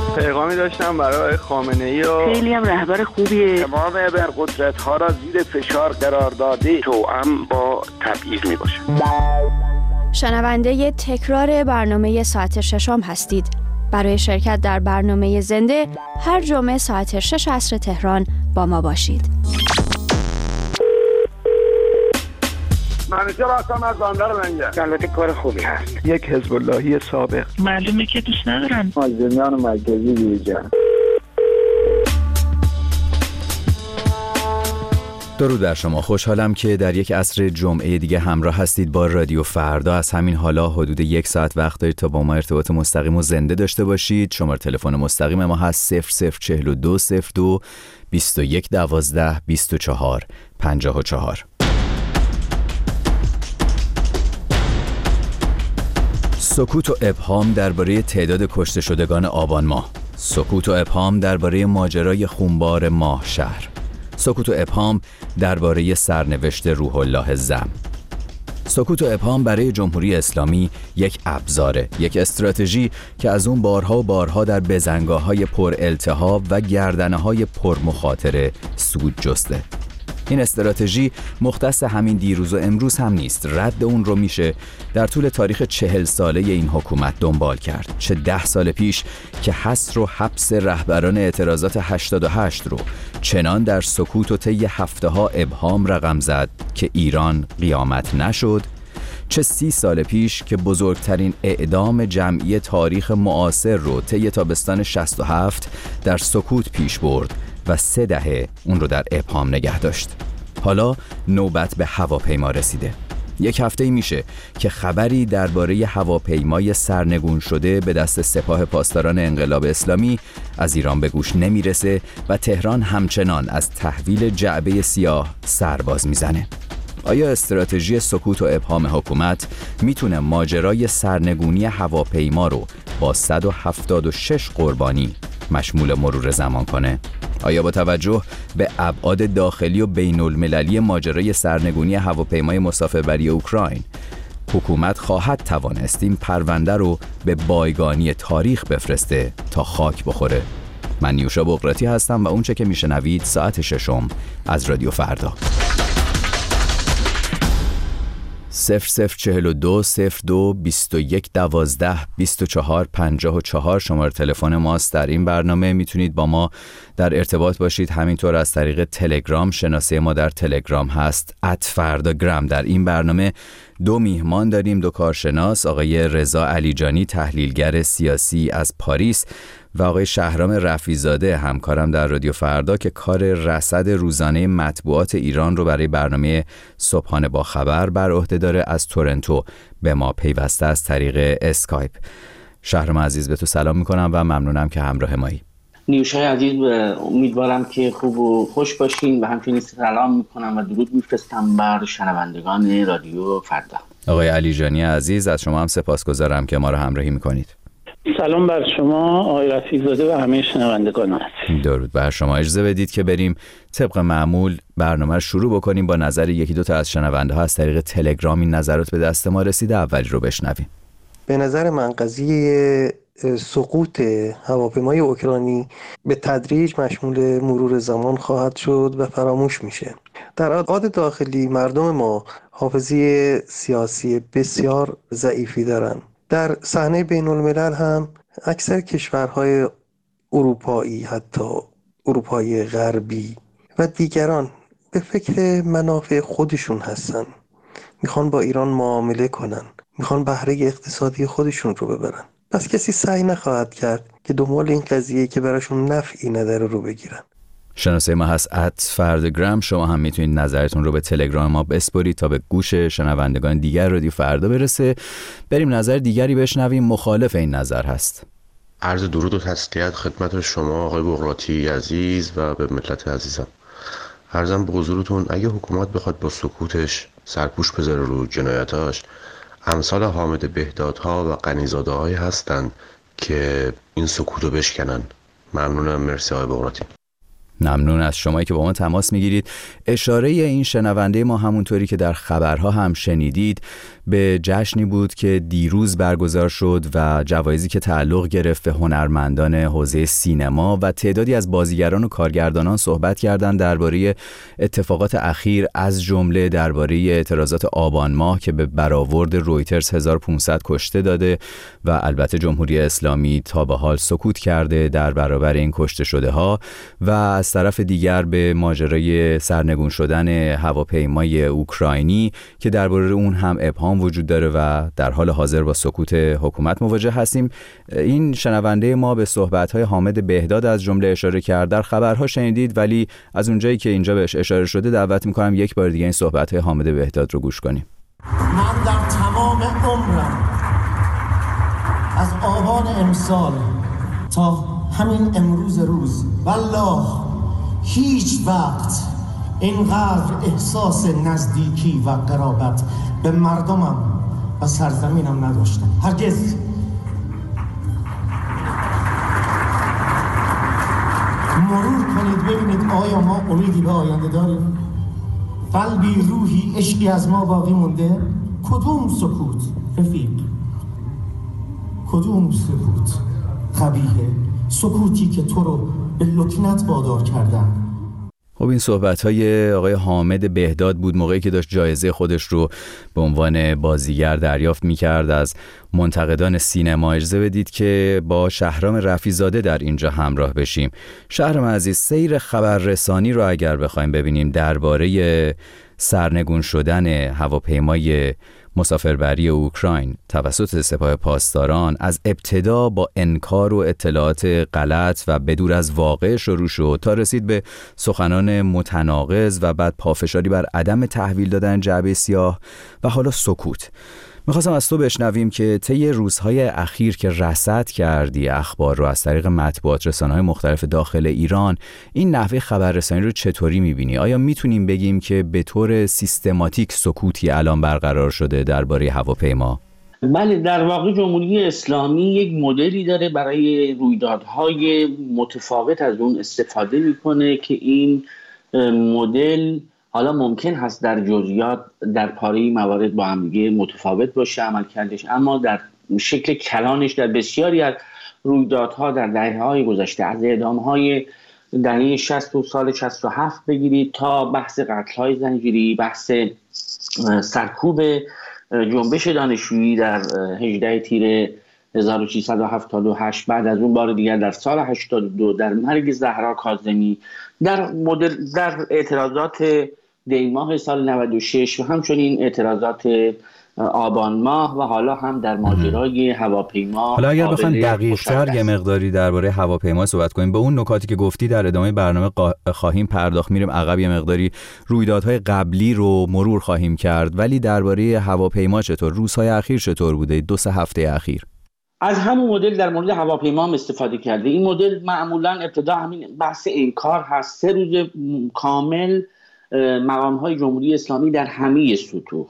پیغامی داشتم برای خامنه‌ای و خیلی هم رهبر خوبیه. تمام ابرقدرت‌ها را زیر فشار قرار داده توأم با تبعیض میباشه. شنونده تکرار برنامه ساعت ششم هستید. برای شرکت در برنامه زنده هر جمعه ساعت 6 عصر تهران با ما باشید. منیجر هستم از بندر منگه. البته کار خوبی هست. یک حزب اللهی سابق. معلومه که دوست ندارن مازندران مرکزی بیرجان. درود بر شما. خوشحالم که در یک عصر جمعه دیگه همراه هستید با رادیو فردا. از همین حالا حدود 1 ساعت وقت دارید تا با ما ارتباط مستقیم و زنده داشته باشید. شماره تلفن مستقیم ما هست 004202 2112 24 54. سکوت و ابهام درباره تعداد کشته شدگان آبان ماه. سکوت و ابهام درباره ماجرای خونبار ماه شهر. سکوت و ابهام درباره سرنوشت روح الله زم. سکوت و ابهام برای جمهوری اسلامی یک ابزاره، یک استراتژی که از اون بارها و بارها در بزنگاه‌های پر التهاب و گردنه‌های پر مخاطره سود جسته. این استراتژی مختص همین دیروز و امروز هم نیست. رد اون رو میشه در طول تاریخ 40 ساله این حکومت دنبال کرد. چه 10 سال پیش که حصر و حبس رهبران اعتراضات 88 رو چنان در سکوت و طی هفته‌ها ابهام رقم زد که ایران قیامت نشد، چه 30 سال پیش که بزرگترین اعدام جمعی تاریخ معاصر رو طی تابستان 67 در سکوت پیش برد و 3 دهه اون رو در ابهام نگه داشت. حالا نوبت به هواپیما رسیده. 1 هفته میشه که خبری درباره هواپیمای سرنگون شده به دست سپاه پاسداران انقلاب اسلامی از ایران به گوش نمیرسه و تهران همچنان از تحویل جعبه سیاه سرباز میزنه. آیا استراتژی سکوت و ابهام حکومت میتونه ماجرای سرنگونی هواپیما رو با 176 قربانی مشمول مرور زمان کنه؟ آیا با توجه به ابعاد داخلی و بین المللی ماجرای سرنگونی هواپیمای مسافربری اوکراین حکومت خواهد توانست این پرونده رو به بایگانی تاریخ بفرسته تا خاک بخوره؟ من نیوشا بقراتی هستم و اونچه که میشنوید ساعت ششم از رادیو فردا. 0042 02 21 12 24 54 شماره تلفن ماست. در این برنامه میتونید با ما در ارتباط باشید، همینطور از طریق تلگرام. شناسه ما در تلگرام هست @فرداگرام. در این برنامه 2 میهمان داریم، 2 کارشناس، آقای رضا علیجانی تحلیلگر سیاسی از پاریس و آقای شهرام رفیع‌زاده همکارم در رادیو فردا که کار رصد روزانه مطبوعات ایران رو برای برنامه صبحانه با خبر بر عهده داره. از تورنتو به ما پیوسته از طریق اسکایپ. شهرام عزیز به تو سلام میکنم و ممنونم که همراه مایی. نیوشای عزیز امیدوارم که خوب و خوش باشین و همچنین سلام میکنم و درود میفرستم بر شنوندگان رادیو فردا. آقای علیجانی عزیز از شما هم سپاسگزارم که ما رو همراهی میکنید. سلام بر شما آقای رفیع‌زاده و همه شنوندگان عزیز. درود بر شما. اجازه بدید که بریم طبق معمول برنامه رو شروع بکنیم با نظر 1-2 تا از شنونده ها از طریق تلگرام. این نظرات به دست ما رسیده، اولی رو بشنویم. به نظر من قضیه سقوط هواپیمای اوکراینی به تدریج مشمول مرور زمان خواهد شد و فراموش میشه. در ابعاد داخلی مردم ما حافظه سیاسی بسیار ضعیفی دارن. در صحنه بین الملل هم اکثر کشورهای اروپایی، حتی اروپای غربی و دیگران به فکر منافع خودشون هستن. میخوان با ایران معامله کنن، میخوان بهره اقتصادی خودشون رو ببرن. پس کسی سعی نخواهد کرد که دنبال این قضیه که براشون نفعی نداره رو بگیرن. شناسه ما هست @فرداگرام. شما هم میتونید نظرتون رو به تلگرام ما بسپارید تا به گوش شنوندگان دیگر رادیو فردا برسه. بریم نظر دیگری بشنویم. مخالف این نظر هست. عرض درود و تسلیت خدمت شما آقای بقراتی عزیز و به ملت عزیزم. عرضم به حضورتون اگه حکومت بخواد با سکوتش سرپوش بذاره رو جنایتاش، امثال حامد بهدادها و غنی‌زاده‌هایی هستن که این سکوتو بشکنن. ممنونم. مرسی آقای بقراتی. ممنون از شمایی که با ما تماس میگیرید. اشاره این شنونده ما همونطوری که در خبرها هم شنیدید به جشنی بود که دیروز برگزار شد و جوایزی که تعلق گرفت به هنرمندان حوزه سینما و تعدادی از بازیگران و کارگردانان صحبت کردند درباره اتفاقات اخیر، از جمله درباره اعتراضات آبان ماه که به برآورد رویترز 1500 کشته داده و البته جمهوری اسلامی تا به حال سکوت کرده در برابر این کشته شده ها، و از طرف دیگر به ماجرای سرنگون شدن هواپیمای اوکراینی که درباره اون هم ابهام وجود داره و در حال حاضر با سکوت حکومت مواجه هستیم. این شنونده ما به صحبت‌های حامد بهداد از جمله اشاره کرد. در خبرها شنیدید، ولی از اونجایی که اینجا بهش اشاره شده دعوت می‌کنم یک بار دیگه این صحبت‌های حامد بهداد رو گوش کنیم. من در تمام عمرم از آبان امسال تا همین امروز روز والله هیچ وقت اینقدر احساس نزدیکی و قرابت به مردمم و سرزمینم نداشتم. هرگز. مرور کنید ببینید آیا ما امیدی به آینده داریم؟ قلبی، روحی، عشقی از ما باقی مونده؟ کدوم سکوت رفیق؟ کدوم سکوت قبیحه؟ سکوتی که تو رو به لکنت وادار کردن. خب این صحبت‌های آقای حامد بهداد بود موقعی که داشت جایزه خودش رو به عنوان بازیگر دریافت می‌کرد از منتقدان سینما. اجازه بدید که با شهرام رفیع‌زاده در اینجا همراه بشیم. شهرام عزیز، سیر خبررسانی رو اگر بخوایم ببینیم درباره سرنگون شدن هواپیمای مسافربری اوکراین توسط سپاه پاسداران از ابتدا با انکار و اطلاعات غلط و بدور از واقع شروع شد تا رسید به سخنان متناقض و بعد پافشاری بر عدم تحویل دادن جعبه سیاه و حالا سکوت. میخواستم از تو بشنویم که طی روزهای اخیر که رصد کردی اخبار رو از طریق مطبوعات رسانه‌های مختلف داخل ایران، این نحوه خبررسانی رو چطوری میبینی؟ آیا میتونیم بگیم که به طور سیستماتیک سکوتی الان برقرار شده درباره هواپیما؟ بله، در واقع جمهوری اسلامی یک مدلی داره برای رویدادهای متفاوت از اون استفاده میکنه که این مدل حالا ممکن هست در جزئیات در پاره موارد با هم دیگه متفاوت باشه عملکردش، اما در شکل کلانش در بسیاری از رویدادها در دهه‌های گذشته، از اعدام‌های دهه 60 و سال 67 بگیرید تا بحث قتل‌های زنجیری، بحث سرکوب جنبش دانشجویی در 18 تیر 1678، بعد از اون بار دیگر در سال 82 در مرگ زهرا کاظمی، در اعتراضات دیماه سال 96 و همچنین اعتراضات آبان ماه و حالا هم در ماجرای هواپیما. حالا اگر بخوایم دقیق‌تر یه مقداری درباره هواپیما صحبت کنیم، به اون نکاتی که گفتی در ادامه برنامه خواهیم پرداخت، میریم عقب یه مقداری رویدادهای قبلی رو مرور خواهیم کرد، ولی درباره هواپیما چطور؟ روزهای اخیر چطور بوده؟ 2-3 هفته اخیر از همون مدل در مورد هواپیما هم استفاده کرده. این مدل معمولا ابتدا همین بحث انکار هست. 3 روز کامل مقام‌های جمهوری اسلامی در همه سطوح،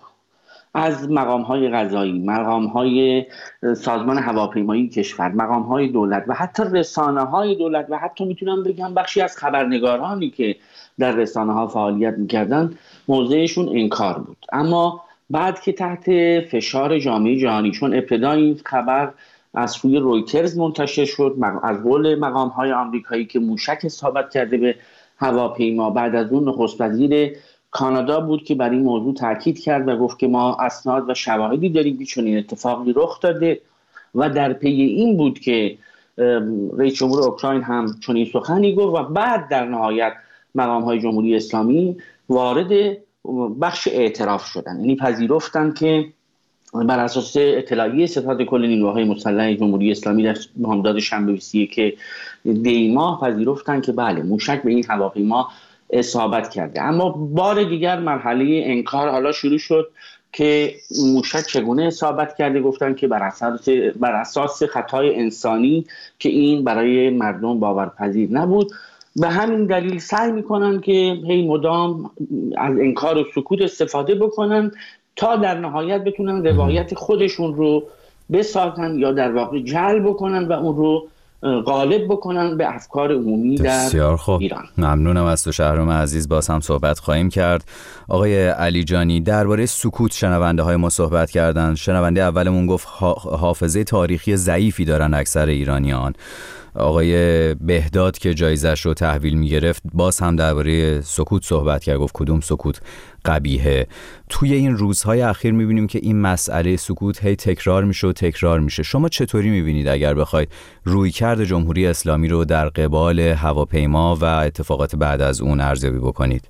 از مقام‌های قضایی، مقام‌های سازمان هواپیمایی کشور، مقام‌های دولت و حتی رسانه‌های دولت و حتی میتونم بگم بخشی از خبرنگارانی که در رسانه‌ها فعالیت می‌کردن، موضعشون انکار بود. اما بعد که تحت فشار جامعه جهانی، چون ابتدا این خبر از سوی رویترز منتشر شد از قول مقام‌های آمریکایی که موشک اصابت کرده به هواپیما، بعد از اون نخست وزیر کانادا بود که بر این موضوع تاکید کرد و گفت که ما اسناد و شواهدی داریم که چنین اتفاقی رخ داده، و در پی این بود که رئیس جمهور اوکراین هم چنین سخنی گفت و بعد در نهایت مقام‌های جمهوری اسلامی وارد بخش اعتراف شدن، یعنی پذیرفتن که بر اساس اطلاعیه ستاد کل نیروهای مسلح جمهوری اسلامی در بامداد شنبه 21 دی ماه پذیرفتن که بله موشک به این هواپیما اصابت کرده. اما بار دیگر مرحله انکار حالا شروع شد که موشک چگونه اصابت کرده. گفتن که بر اساس خطای انسانی که این برای مردم باورپذیر نبود. به همین دلیل سعی میکنن که هی مدام از انکار و سکوت استفاده بکنن تا در نهایت بتونن روایت خودشون رو بسازن یا در واقع جعل بکنن و اون رو غالب بکنن به افکار عمومی در ایران. ممنونم از تو شهرام عزیز، باز هم صحبت خواهیم کرد. آقای علی جانی، درباره سکوت شنونده های ما صحبت کردن. شنونده اولمون گفت حافظه تاریخی ضعیفی دارن اکثر ایرانیان. آقای بهداد که جایزش رو تحویل میگرفت باز هم درباره سکوت صحبت کرد، گفت کدوم سکوت قبیحه. توی این روزهای اخیر میبینیم که این مسئله سکوت هی تکرار میشه. شما چطوری میبینید اگر بخواید رویکرد جمهوری اسلامی رو در قبال هواپیما و اتفاقات بعد از اون ارزیابی بکنید؟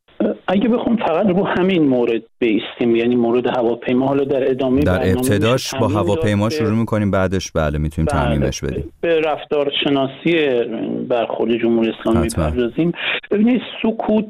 اگه بخوام فقط رو همین مورد بایستیم، یعنی مورد هواپیما، حالا در ادامه در ابتداش با هواپیما شروع میکنیم، بعدش میتونیم تعمیمش بدیم. به رفتارشناسی برخورد جمهوری اسلامی بپردازیم. ببینید سکوت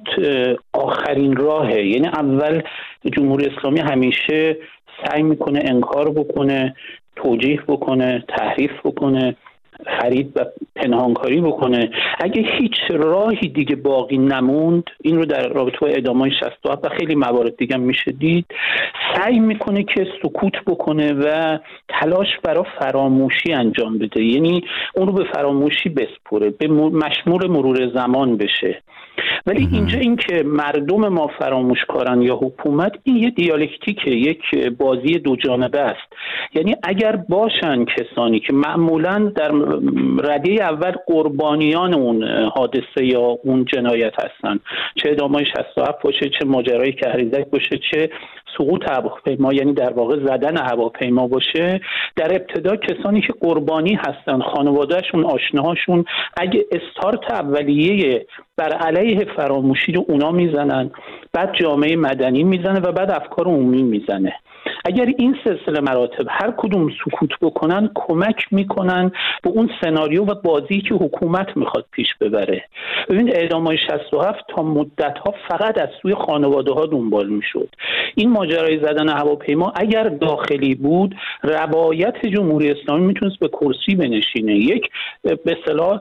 آخرین راهه. یعنی اول جمهوری اسلامی همیشه سعی میکنه انکار بکنه، توجیه بکنه، تحریف بکنه، خرید و پنهانکاری بکنه. اگه هیچ راهی دیگه باقی نموند، این رو در رابطه با اعدام‌های 67 و خیلی موارد دیگه میشه دید، سعی میکنه که سکوت بکنه و تلاش برای فراموشی انجام بده. یعنی اون رو به فراموشی بسپره، به مشمول مرور زمان بشه. ولی اینجا این که مردم ما فراموشکارن یا حکومت، این یه دیالکتیکه، یک بازی دو جانبه است. یعنی اگر باشن کسانی که معمولاً در رده اول قربانیان اون حادثه یا اون جنایت هستن، چه اعدام‌های 67 باشه، چه ماجرای کهریزک باشه، چه سقوط هواپیما، یعنی در واقع زدن هواپیما باشه، در ابتدا کسانی که قربانی هستن، خانوادهشون، آشناهاشون، اگه استارت اولیه بر علیه فراموشی رو اونا میزنن، بعد جامعه مدنی میزنه و بعد افکار عمومی میزنه. اگر این سلسله مراتب هر کدوم سکوت بکنن، کمک میکنن به اون سناریو و بازی که حکومت میخواد پیش ببره. ببین اعدام‌های 67 تا مدت‌ها فقط از سوی خانواده‌ها دنبال میشد. این ماجرای زدن هواپیما اگر داخلی بود، روایت جمهوری اسلامی میتونست به کرسی بنشینه. یک به اصطلاح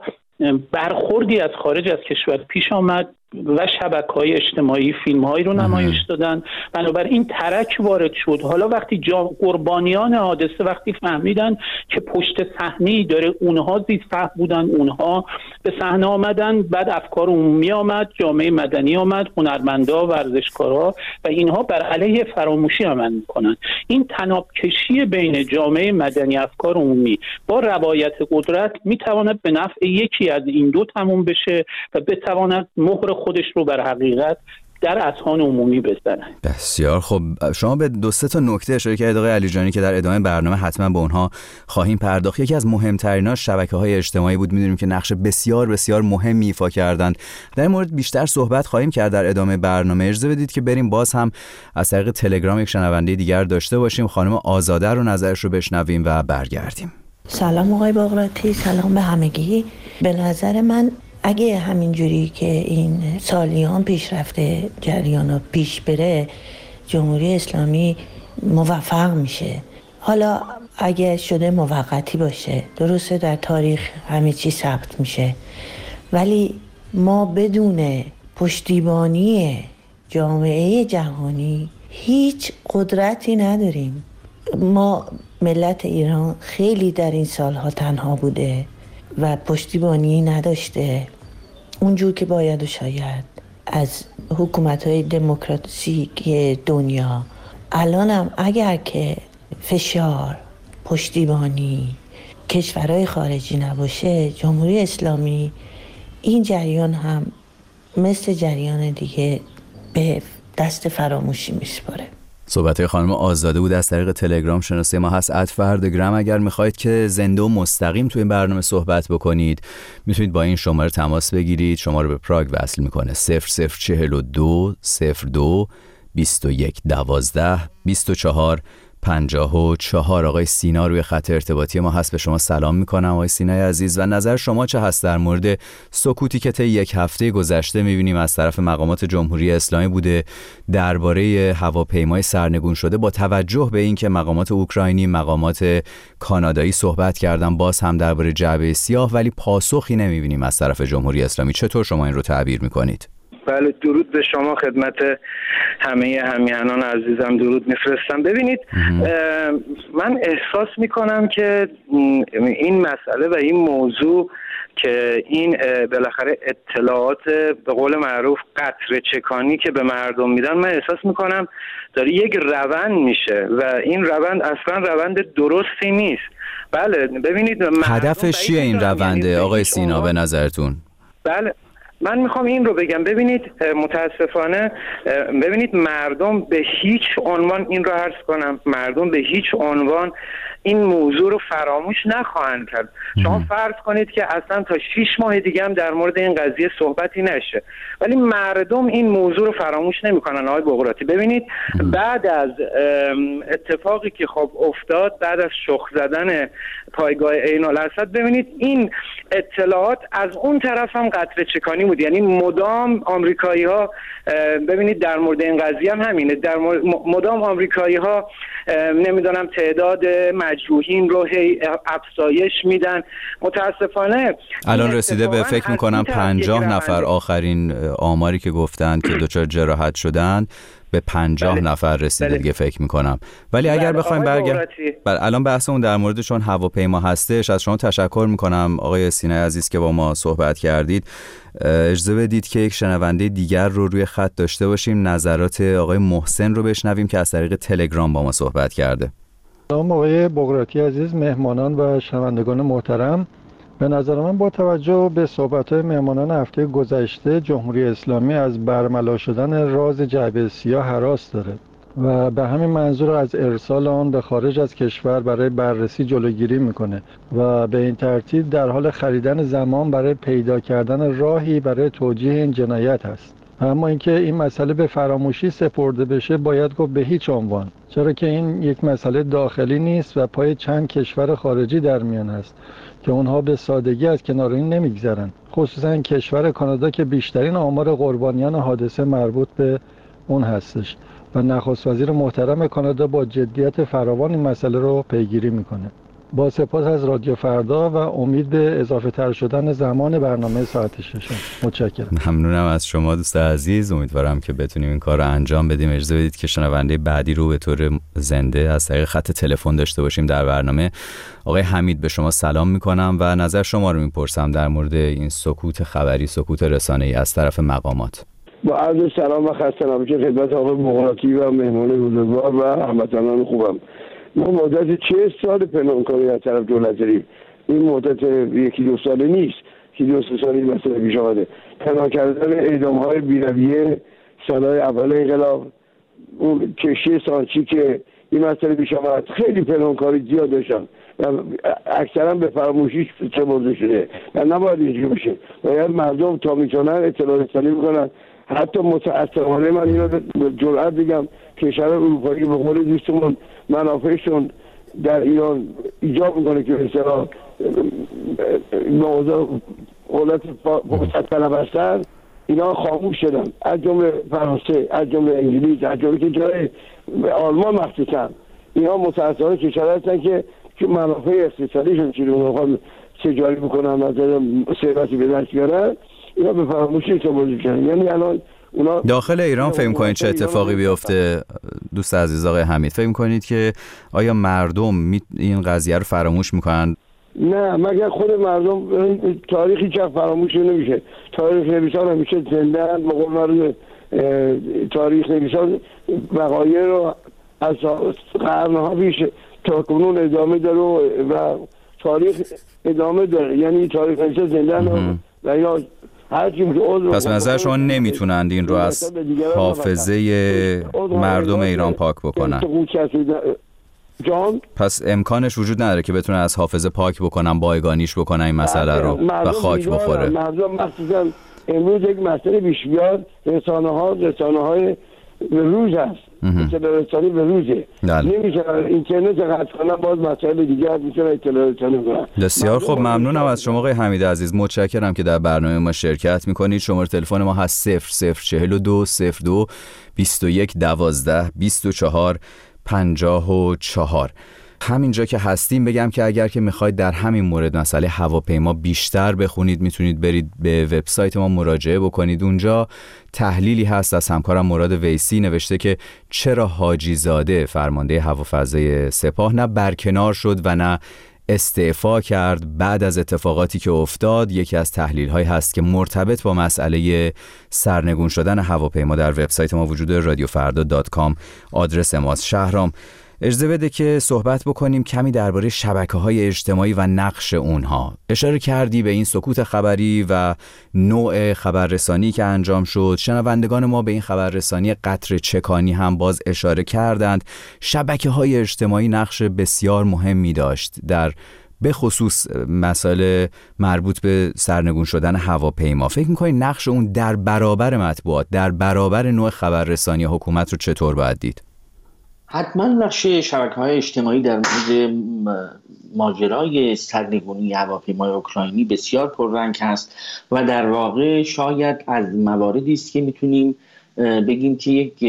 برخوردی از خارج از کشور پیش آمد و شبکه‌های اجتماعی فیلم‌هایی رو نمایش دادن، بنابراین ترک وارد شد. حالا وقتی قربانیان حادثه وقتی فهمیدن که پشت صحنه‌ای داره، اونها زیرفهم بودن، اونها به صحنه آمدن، بعد افکار عمومی آمد، جامعه مدنی آمد، هنرمندا، ورزشکارا، و اینها بر علیه فراموشی عمل می‌کنن. این تنابکشی بین جامعه مدنی، افکار عمومی با روایت قدرت می‌تواند به نفع یکی از این دو تموم بشه و بتواند مهر خودش رو بر حقیقت در اذهان عمومی بزنه. بسیار خب، شما به 2-3 تا نکته اشاره کردید آقای علی جانی که در ادامه برنامه حتما به اونها خواهیم پرداخت. یکی از مهمتریناش شبکه‌های اجتماعی بود. می‌دونیم که نقش بسیار بسیار مهمی ایفا کردند. در این مورد بیشتر صحبت خواهیم کرد در ادامه برنامه. اجازه بدید که بریم باز هم از طریق تلگرام یک شنونده دیگر داشته باشیم. خانم آزاده رو نظرش رو بشنویم و برگردیم. سلام آقای باقراتی، سلام به همگی. به نظر من اگه همینجوری که این سالیان پیش رفته جریان پیش بره، جمهوری اسلامی موفق میشه. حالا اگه شده موقتی باشه، درسته در تاریخ همه چی ثبت میشه، ولی ما بدون پشتیبانی جامعه جهانی هیچ قدرتی نداریم. ما ملت ایران خیلی در این سالها تنها بوده و پشتیبانی نداشته اونجور که باید و شاید از حکومت‌های دموکراتیک دنیا. الانم اگر که فشار، پشتیبانی کشورهای خارجی نباشه، جمهوری اسلامی این جریان هم مثل جریان دیگه به دست فراموشی میسپاره. صحبت خانم آزاده بود از طریق تلگرام. شناسه ما هست @فردگرام. اگر میخواید که زنده و مستقیم تو این برنامه صحبت بکنید، میتونید با این شماره تماس بگیرید. شما رو به پراگ وصل میکنه 0042 02 21 12 24 54. آقای سینا روی خط ارتباطی ما هست. به شما سلام میکنم آقای سینای عزیز، و نظر شما چه هست در مورد سکوتی که طی یک هفته گذشته میبینیم از طرف مقامات جمهوری اسلامی بوده درباره هواپیمای سرنگون شده، با توجه به اینکه مقامات اوکراینی، مقامات کانادایی صحبت کردن باز هم درباره جعبه سیاه، ولی پاسخی نمیبینیم از طرف جمهوری اسلامی. چطور شما این رو تعبیر میکنید؟ بله، درود به شما، خدمت همه همیهنان عزیزم درود میفرستم. ببینید من احساس میکنم که این مسئله و این موضوع که این بالاخره اطلاعات به قول معروف قطره چکانی که به مردم میدن، من احساس میکنم داره یک روند میشه و این روند اصلا روند درستی نیست. بله ببینید هدفش چیه این رونده آقای سینا به نظرتون؟ بله من میخوام این رو بگم. ببینید متاسفانه ببینید مردم به هیچ عنوان، این رو عرض کنم، مردم به هیچ عنوان این موضوع رو فراموش نخواهند کرد. شما فرض کنید که اصلا تا 6 ماه دیگه هم در مورد این قضیه صحبتی نشه، ولی مردم این موضوع رو فراموش نمیکنن. آقای بقراطی ببینید بعد از اتفاقی که خب افتاد، بعد از شخ زدن پایگاه عین الاسد، ببینید این اطلاعات از اون طرف هم قطره چکانی بود. یعنی مدام آمریکایی‌ها، ببینید در مورد این قضیه هم همینه، در مدام آمریکایی‌ها نمیدونم تعداد مجروحین رو افزایش میدن. متاسفانه الان رسیده به فکر میکنم 50 نفر، آخرین آماری که گفتن که دچار جراحت شدن به 50 نفر رسیده دیگه فکر میکنم. ولی اگر بخوایم الان بحثمون در مورد چون هواپیما هستش، از شما تشکر میکنم آقای سینای عزیز که با ما صحبت کردید. اجازه بدید که یک شنونده دیگر رو روی خط داشته باشیم، نظرات آقای محسن رو بشنویم که از طریق تلگرام با ما صحبت کرده. سلام آقای بقراطی عزیز، مهمانان و شنوندگان محترم. به نظر من با توجه به صحبت‌های مهمانان هفته گذشته، جمهوری اسلامی از برملا شدن راز جعبه سیاه هراس داره و به همین منظور از ارسال آن به خارج از کشور برای بررسی جلوگیری میکنه و به این ترتیب در حال خریدن زمان برای پیدا کردن راهی برای توجیه این جنایت است. اما اینکه این مسئله به فراموشی سپرده بشه باید گفت به هیچ عنوان، چرا که این یک مسئله داخلی نیست و پای چند کشور خارجی در میان است که اونها به سادگی از کنار این نمیگذرن، خصوصا کشور کانادا که بیشترین آمار قربانیان حادثه مربوط به اون هستش و نخست وزیر محترم کانادا با جدیت فراوان این مسئله رو پیگیری میکنه. با سپاس از رادیو فردا و امید به اضافه تر شدن زمان برنامه ساعت 6. متشکرم. ممنونم از شما دوست عزیز، امیدوارم که بتونیم این کار رو انجام بدیم. اجازه بدید که شنونده بعدی رو به طور زنده از طریق خط تلفن داشته باشیم در برنامه. آقای حمید به شما سلام میکنم و نظر شما رو میپرسم در مورد این سکوت خبری، سکوت رسانه‌ای از طرف مقامات. با عرض سلام و خسته نباشید خدمت آقای بقراطی و مهمان بزرگوار و هموطنان خوبم. ما مدت 40 سال پنهانکاری از طرف دولت داریم. این مدت یکی دو ساله نیست که 2 سال این مسئله پیش آمده. پنهان کردن اعدام‌های بی‌رویه سالهای اول انقلاب، اون کشتی سانچی که این مسئله پیش آمد، خیلی پنهانکاری زیاد داشتن و اکثرا به فراموشی سپرده شده و نباید اینجوری بشه. باید مردم تا میتونن اطلاع رسانی بکنن. حتی متأسفانه من اینو به جرئت بگم کشور اروپایی به قول دوستمون منافعشون در ایران ایجاب میکنه که مثلا موضوع قدرت فرصت طلب هستن، اینا خاموش شدن، از جمله فرانسه، از جمله انگلیس، از جمله که جای آلمان مخصوصا. اینا متأسفانه کشور هستن که منافع اقتصادیشون چیزی اونها تجاری بکنن، از ثروتی به دست بیارن، اینا به فراموشی سپرده میشن. یعنی الان داخل ایران فکر می‌کنید چه اتفاقی بیفته دوست عزیز آقای حمید؟ فکر می‌کنید که آیا مردم این قضیه رو فراموش میکنن؟ نه، مگر خود مردم. تاریخی که فراموش نمیشه. تاریخ نویسان همیشه زنده اند. به قول معروف تاریخ نویسان وقایع رو از قرن‌ها پیش تا کنون ادامه داره و تاریخ ادامه داره. یعنی تاریخ نویسان زنده اند و یا پس به نظر شما نمیتونند این رو از حافظه مردم ایران پاک بکنن؟ پس امکانش وجود نداره که بتونن از حافظه پاک بکنن، بایگانیش بکنن این مسئله رو و خاک بخوره؟ مردم مخصوصا امروز یک مسئله پیش بیاد، رسانه های به روز هست، اطلاع رسانی به روزه، نمیشه اینترنت قطع کنن، باز مسائل دیگه میتونه اطلاع رسانی کنن. بسیار خب، ممنونم از شما آقای حمید عزیز، متشکرم که در برنامه ما شرکت میکنید. شماره تلفن ما هست 0042 02 21 12 24 54. همینجا که هستیم بگم که اگر که میخواید در همین مورد مسئله هواپیما بیشتر بخونید میتونید برید به وبسایت ما مراجعه بکنید. اونجا تحلیلی هست از همکارم مراد ویسی، نوشته که چرا حاجی زاده فرمانده هوافضای سپاه نه برکنار شد و نه استعفا کرد بعد از اتفاقاتی که افتاد. یکی از تحلیل‌های هست که مرتبط با مسئله سرنگون شدن هواپیما در وبسایت ما وجود radiofarda.com آدرس ماست. شهرام اجازه بده که صحبت بکنیم کمی درباره شبکه‌های اجتماعی و نقش اونها. اشاره کردی به این سکوت خبری و نوع خبررسانی که انجام شد. شنوندگان ما به این خبررسانی قطر چکانی هم باز اشاره کردند. شبکه‌های اجتماعی نقش بسیار مهمی داشت در به خصوص مسائل مربوط به سرنگون شدن هواپیما. فکر می‌کنید نقش اون در برابر مطبوعات، در برابر نوع خبررسانی حکومت رو چطور باید دید؟ حتما نقش شبکه‌های اجتماعی در مورد ماجرای سرنگونی هواپیمای اوکراینی بسیار پررنگ است و در واقع شاید از مواردی است که میتونیم بگیم که یک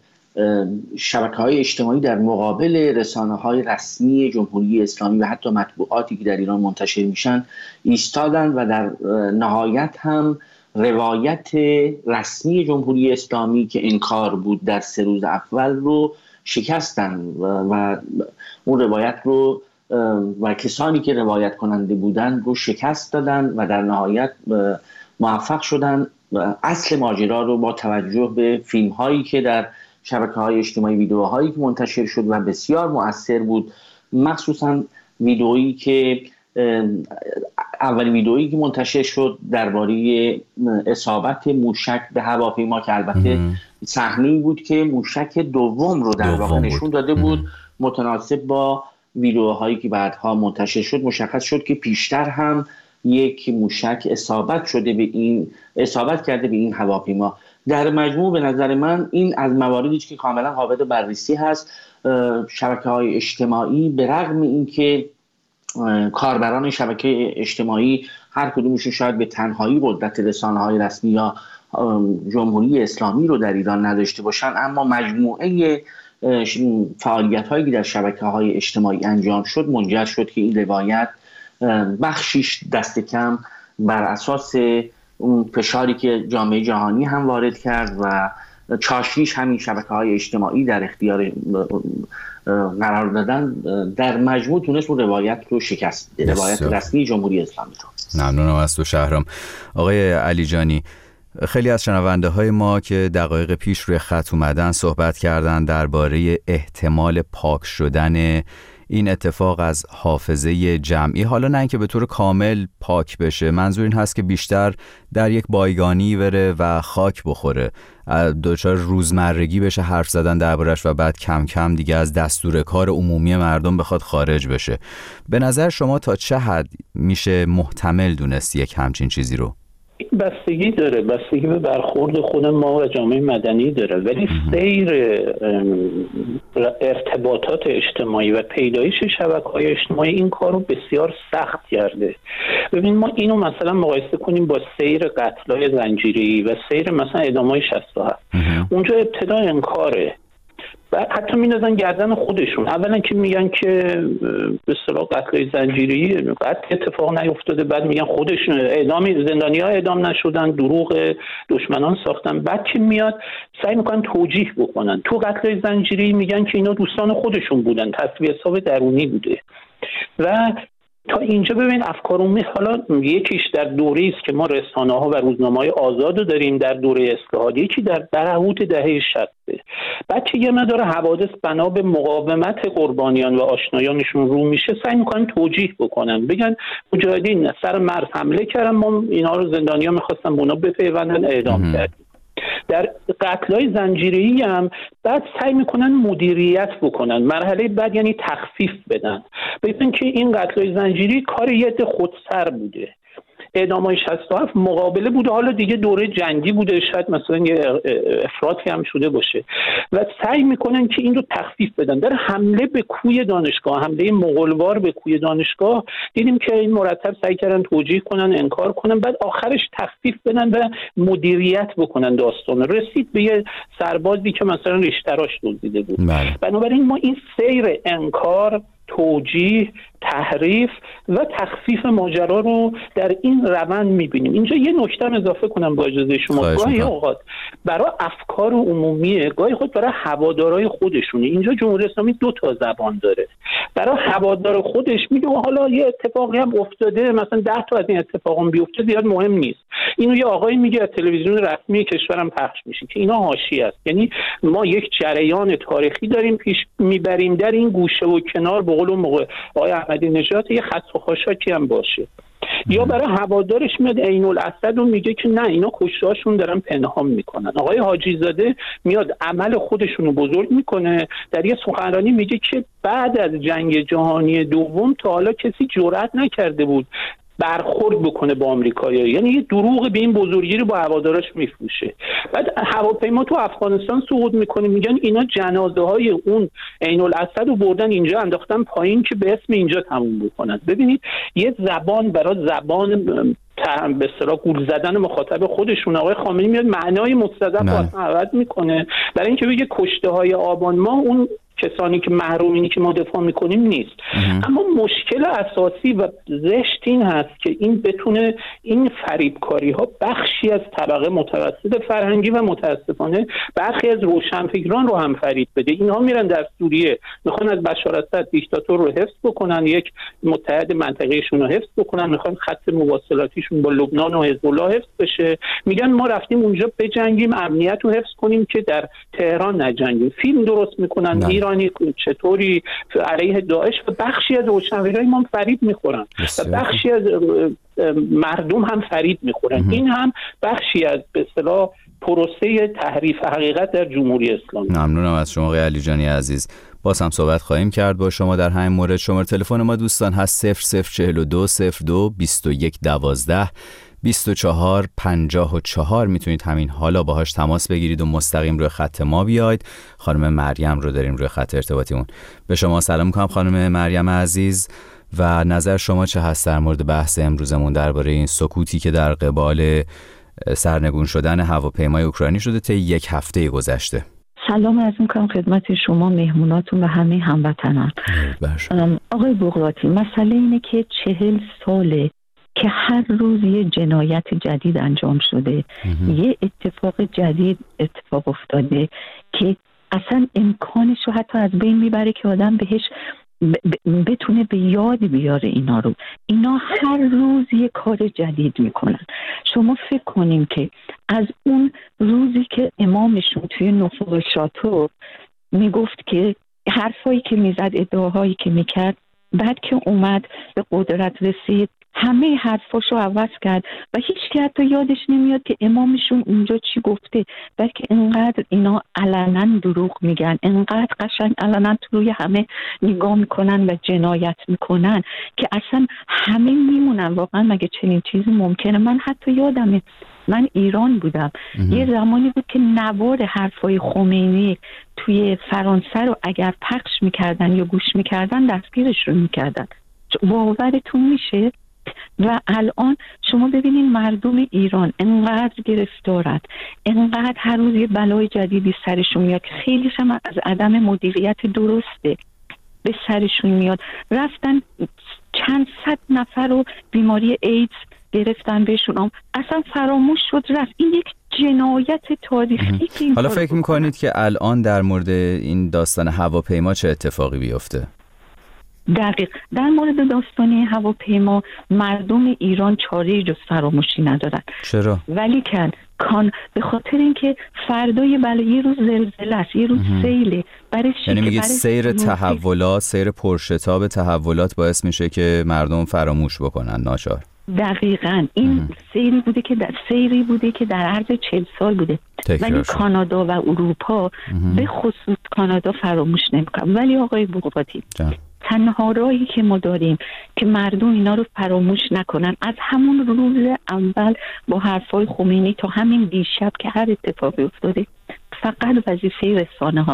شبکه‌های اجتماعی در مقابل رسانه‌های رسمی جمهوری اسلامی و حتی مطبوعاتی که در ایران منتشر میشن ایستادن و در نهایت هم روایت رسمی جمهوری اسلامی که انکار بود در 3 روز اول رو شکستن و اون روایت رو و کسانی که روایت کننده بودن رو شکست دادن و در نهایت موفق شدن اصل ماجرا رو با توجه به فیلم هایی که در شبکه‌های اجتماعی، ویدیوهایی که منتشر شد و بسیار مؤثر بود، مخصوصا ویدئویی که اولین ویدئویی که منتشر شد درباره اصابت موشک به هواپیما که البته صحنه‌ای بود که موشک دوم رو در واقع نشون داده بود، متناسب با ویدئوهایی که بعدها منتشر شد مشخص شد که پیشتر هم یک موشک اصابت کرده به این هواپیما. در مجموع به نظر من این از مواردی که کاملا قابل بررسی هست. شبکه‌های اجتماعی به رغم اینکه کاربران شبکه اجتماعی هر کدومشون شاید به تنهایی قدرت رسانه‌های رسمی یا جمهوری اسلامی رو در ایران نداشته باشن، اما مجموعه فعالیت‌هایی که در شبکه‌های اجتماعی انجام شد منجر شد که این روایت بخشیش دست کم بر اساس اون فشاری که جامعه جهانی هم وارد کرد و چاشنیش همین شبکه‌های اجتماعی در اختیار قرار دادن، در مجموع تونست اون روایت رو شکست بده، روایت رسمی جمهوری اسلامی رو. ممنونم از تو شهرام. آقای علیجانی، خیلی از شنونده های ما که دقایق پیش روی خط اومدن صحبت کردن درباره احتمال پاک شدن این اتفاق از حافظه جمعی. حالا نه اینکه به طور کامل پاک بشه، منظور این هست که بیشتر در یک بایگانی بره و خاک بخوره، دچار روزمرگی بشه حرف زدن دربارش و بعد کم کم دیگه از دستور کار عمومی مردم بخواد خارج بشه. به نظر شما تا چه حد میشه محتمل دونست یک همچین چیزی رو؟ بستگی داره، بستگی به برخورد خود ما و جامعه مدنی داره، ولی سیر ارتباطات اجتماعی و پیدایش شبکه‌های اجتماعی این کار رو بسیار سخت کرده. ببین ما اینو مثلا مقایسه کنیم با سیر قتل‌های زنجیره‌ای و سیر مثلا اعدام‌های 67. اونجا ابتدا انکاره و حتی می‌ندازن گردن خودشون. اولا که میگن که به اصطلاح قتل زنجیره‌ای قتل اتفاق نیفتاده، بعد میگن خودشون زندانی‌ها اعدام نشدن، دروغ دشمنان ساختن. بعد که میاد سعی میکنن توجیه بکنن. تو قتل زنجیره‌ای میگن که اینا دوستان خودشون بودن، تصفیه حساب درونی بوده. و تا اینجا ببین افکار عمومی، حالا یکیش در دوره‌ای است که ما رسانه‌ها و روزنامه‌های آزاد رو داریم در دوره اصلاحاتی، یکی در برهوت دهه 60. بعد که یه مقدار حوادث بنا به مقاومت قربانیان و آشنایانشون رو میشه، سعی میکنن توجیه بکنن، بگن مجاهدین سر مرز حمله کردن، ما اینا رو زندانی‌ها می‌خواستن به اونا بپیوندن، اعدام کردیم. در قتل‌های زنجیره‌ای هم بعد سعی میکنن مدیریت بکنن، مرحله بعد یعنی تخفیف بدن. ببین که این قتل‌های زنجیره‌ای کار یه عده خودسر بوده، اعدام‌های 67 مقابله بوده، حالا دیگه دوره جنگی بوده، شاید مثلا یه افراطی هم شده باشه و سعی میکنن که این رو تخفیف بدن. در حمله به کوی دانشگاه، حمله مغولوار به کوی دانشگاه، دیدیم که این مرتب سعی کردن توجیه کنن، انکار کنن، بعد آخرش تخفیف بدن و مدیریت بکنن داستان. رسید به یه سربازی که مثلا ریشتراش دزدیده بود. بنابراین ما این سیر انکار توجیه، تحریف و تخفیف ماجرا رو در این روند می‌بینیم. اینجا یه نکته اضافه کنم با اجازه شما. گاهی اوقات برای افکار عمومیه، گاهی خود برای هوادارهای خودشونه. اینجا جمهوری اسلامی 2 تا زبان داره. برای هوادار خودش میگه حالا یه اتفاقی هم افتاده، مثلا 10 تا از این اتفاقا بیفته زیاد مهم نیست. اینو یه آقایی میگه از تلویزیون رسمی کشورم پخش میشه که اینا حاشیه است. یعنی ما یک جریان تاریخی داریم پیش میبریم، در این گوشه و کنار به قول اون موقع آقای احمدی نژاد یه خط و خاشاکی هم باشه. یا برای هوادارش میاد عین الاسد و میگه که نه اینا کشته‌هاشون دارن پنهان میکنن. آقای حاجی زاده میاد عمل خودشون رو بزرگ میکنه، در یه سخنرانی میگه که بعد از جنگ جهانی دوم تا حالا کسی جرئت نکرده بود برخورد بکنه با آمریکایی‌ها. یعنی یه دروغ به این بزرگی رو با هوادارش میفروشه. بعد هواپیما تو افغانستان سقوط میکنه، میگن اینا جنازه های اون عین الاسد رو بردن اینجا انداختن پایین که به اسم اینجا تموم بکنن. ببینید یه زبان برای زبان به اصطلاح گول زدن مخاطب خودشون، آقای خامنه‌ای میاد معنای مستضعف رو اصلا عوض میکنه برای اینکه بگه کشته های آبان ماه اون کسانی که محرومینی که ما دفاع میکنیم نیست. اما مشکل اساسی و زشت این هست که این بتونه این فریبکاری ها بخشی از طبقه متوسط فرهنگی و متاسفانه برخی از روشنفکران رو هم فریب بده. اینها میرن در سوریه میخوان از بشار اسد دیکتاتور رو حفظ بکنن، یک متحد منطقه‌شون رو حفظ بکنن، میخوان خط مواصلاتیشون با لبنان و حزب الله حفظ بشه. میگن ما رفتیم اونجا بجنگیم، امنیت رو حفظ کنیم که در تهران نجنگیم. فیلم درست میکنن ایرانی چطوری علیه داعش و بخشی از روشنفکرای ما فریب میخورن و بخشی از مردم هم فریب میخورن. این هم بخشی از به اصطلاح پروسه تحریف حقیقت در جمهوری اسلامی. ممنونم از شما آقای علیجانی عزیز. باز هم صحبت خواهیم کرد با شما در همین مورد. شماره تلفن ما دوستان هست 0042 02 21 12 24 54. میتونید همین حالا باهاش تماس بگیرید و مستقیم روی خط ما بیاید. خانم مریم رو داریم روی خط ارتباطیمون. به شما سلام میکنم خانم مریم عزیز و نظر شما چه هست در مورد بحث امروزمون درباره این سکوتی که در قبال سرنگون شدن هواپیمای اوکراینی شده طی یک هفته گذشته؟ سلام عرض میکنم خدمت شما مهموناتون و همه هموطنان. آقای بغراتی، مسئله اینه که 40 ساله که هر روز یه جنایت جدید انجام شده، یه اتفاق جدید اتفاق افتاده که اصلا امکانش رو حتی از بین میبره که آدم بهش بتونه به یاد بیاره اینا رو. اینا هر روز یه کار جدید میکنن. شما فکر کنیم که از اون روزی که امامشون توی نفوذ شاتو میگفت که حرفایی که میزد، ادعاهایی که میکرد، بعد که اومد به قدرت رسید همه حرفاشو عوض کرد و هیچ که حتی یادش نمیاد که امامشون اونجا چی گفته، بلکه انقدر اینا علنا دروغ میگن، انقدر قشنگ علنا تو روی همه نگاه میکنن و جنایت میکنن که اصلا همه میمونن واقعا مگه چنین چیزی ممکنه؟ من حتی یادمه من ایران بودم، یه زمانی بود که نوار حرفای خمینی توی فرانسه رو اگر پخش میکردن یا گوش میکردن دستگیرش رو میکردن. باورتون میشه؟ و الان شما ببینین مردم ایران انقدر گرفتارند، انقدر هر روز یه بلای جدیدی سرشون میاد که خیلیش هم از عدم مدیریت درسته به سرشون میاد. رفتن چند صد نفر رو بیماری ایدز گرفتن بهشون، اصلا فراموش شد رفت. این یک جنایت تاریخی. حالا فکر میکنید که الان در مورد این داستان هواپیما چه اتفاقی بیفته؟ دقیق در مورد داستانی هواپیما مردم ایران چاره جز فراموشی ندارن. چرا؟ ولی به خاطر اینکه فردای یه روز زلزله است، یه روز سیله. یعنی میگید سیر تحولات، سیر پرشتاب تحولات باعث میشه که مردم فراموش بکنن ناچار. دقیقاً این سیری بوده که در عرض 40 سال بوده، ولی کانادا و اروپا به خصوص کانادا فراموش نمیکنه. ولی آقای بغراتی، تنها راهی که ما داریم که مردم اینا رو فراموش نکنن از همون روز اول با حرفای خمینی تا همین دیشب که هر اتفاقی افتاده فقط وظیفه رسانه هاست.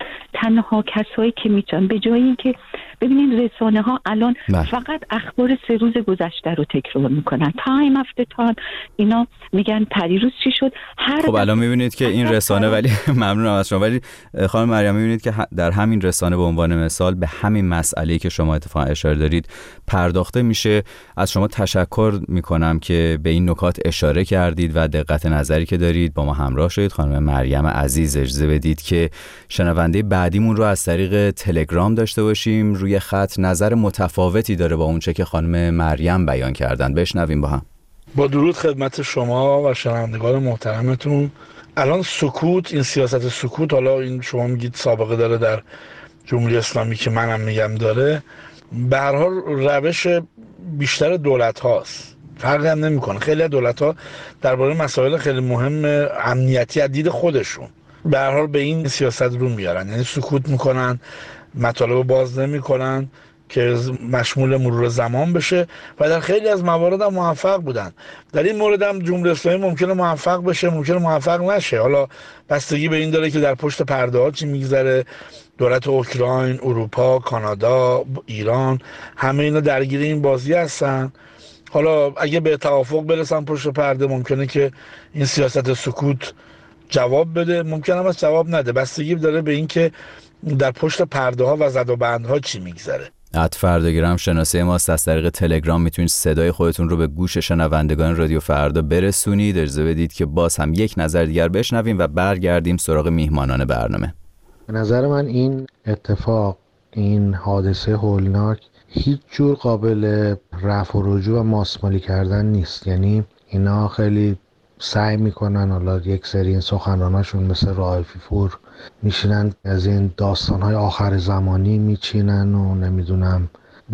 تنها کسایی که میتونن، به جای اینکه ببینید رسانه ها الان فقط اخبار 3 روز گذشته رو تکرار میکنن، تایم افتر تایم، اینا میگن پریروز چی شد. خب الان میبینید که این رسانه، ولی ممنونم از شما، ولی خانم مریم میبینید که در همین رسانه به عنوان مثال به همین مسئله‌ای که شما اتفاقا اشاره دارید پرداخته میشه. از شما تشکر میکنم که به این نکات اشاره کردید و دقت نظری که دارید با ما همراه شدید. خانم مریم عزیز، اجازه بدید که شنونده بعدیمون رو از طریق تلگرام داشته باشیم. روی خط نظر متفاوتی داره با اونچه که خانم مریم بیان کردن، بشنویم با هم. با درود خدمت شما و شنوندگان محترمتون. الان سکوت، این سیاست سکوت، حالا این شما میگید سابقه داره در جمهوری اسلامی که منم میگم داره، به هر حال روش بیشتر دولت هاست، فرقی هم نمیکنه. خیلی از دولت ها درباره مسائل خیلی مهم امنیتی از دید خودشون به هر حال به این سیاست رو میارن، یعنی سکوت میکنن، مطالب باز نمیکنن که مشمول مرور زمان بشه و در خیلی از موارد هم موفق بودن. در این مورد هم جمهوری اسلامی ممکنه موفق بشه، ممکنه موفق نشه. حالا بستگی به این داره که در پشت پرده ها چی میگذره. دولت اوکراین، اروپا، کانادا، ایران، همه اینا درگیر این بازی هستن. حالا اگه به توافق برسن پشت پرده، ممکنه که این سیاست سکوت جواب بده، ممکنه هم از جواب نده. بستگی داره به این که در پشت پرده ها و زد و بند ها چی میگذره. فرداگرام شناسه ماست، از طریق تلگرام میتونید صدای خودتون رو به گوش شنوندگان رادیو فردا برسونید. اجازه بدید که باز هم یک نظر دیگر بشنویم و برگردیم سراغ میهمانان برنامه. به نظر من این اتفاق، این حادثه هولناک هیچ جور قابل رفع و رجوع و ماسمالی کردن نیست. یعنی اینا خیلی سعی میکنن، حالا یک سری این سخنراناشون مثل رائفی پور میشینن از این داستانهای آخر زمانی میچینن و نمیدونم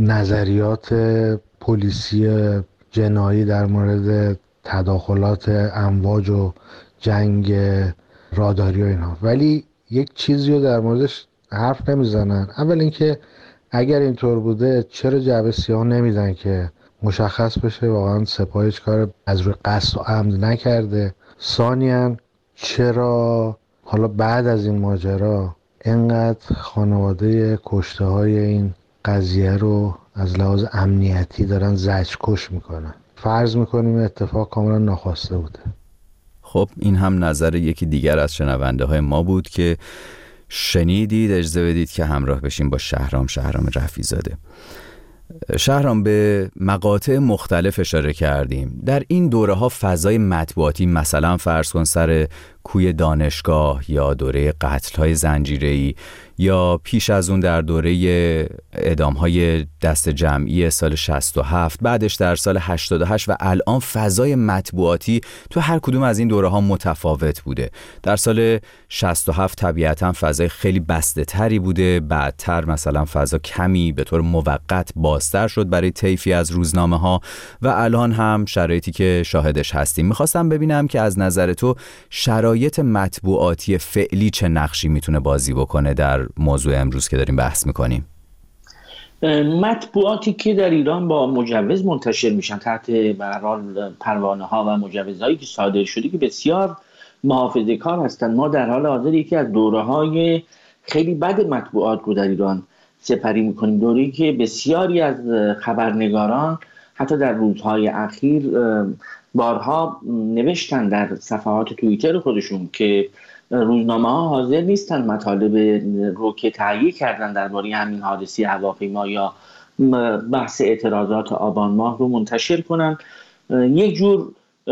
نظریات پلیسی جنایی در مورد تداخلات امواج و جنگ راداری و اینا، ولی یک چیزی رو در موردش حرف نمیزنن. اول اینکه اگر اینطور بوده چرا جعبه سیاه نمیدن که مشخص بشه واقعا سپاه هیچ کار از روی قصد و عمد نکرده. ثانیاً چرا حالا بعد از این ماجرا اینقدر خانواده کشته های این قضیه رو از لحاظ امنیتی دارن زجرکش میکنن؟ فرض میکنیم اتفاق کاملا ناخواسته بوده. خب این هم نظر یکی دیگر از شنونده های ما بود که شنیدید. اجازه بدید که همراه بشیم با شهرام رفیع‌زاده. شهرام، به مقاطع مختلف اشاره کردیم. در این دوره ها فضای مطبوعاتی، مثلا فرض کن سر کوی دانشگاه یا دوره قتل‌های زنجیره‌ای یا پیش از اون در دوره اعدام‌های دست جمعی سال 67، بعدش در سال 88 و الان فضای مطبوعاتی تو هر کدوم از این دوره‌ها متفاوت بوده. در سال 67 طبیعتاً فضای خیلی بسته‌تری بوده، بعدتر مثلا فضا کمی به طور موقت بازتر شد برای طیفی از روزنامه‌ها و الان هم شرایطی که شاهدش هستیم. می‌خواستم ببینم که از نظر تو شرایط مطبوعاتی فعلی چه نقشی میتونه بازی بکنه در موضوع امروز که داریم بحث میکنیم. مطبوعاتی که در ایران با مجوز منتشر میشن تحت به هر حال پروانه ها و مجوزهایی که صادر شده که بسیار محافظه‌کار هستند. ما در حال حاضر یکی از دوره‌های خیلی بد مطبوعات رو در ایران سپری میکنیم، دوره‌ای که بسیاری از خبرنگاران حتی در روزهای اخیر بارها نوشتن در صفحات توییتر خودشون که روزنامه‌ها حاضر نیستن مطالب رو که تهیه کردن درباره همین حادثه هواپیما یا بحث اعتراضات آبان ماه رو منتشر کنن. یک جور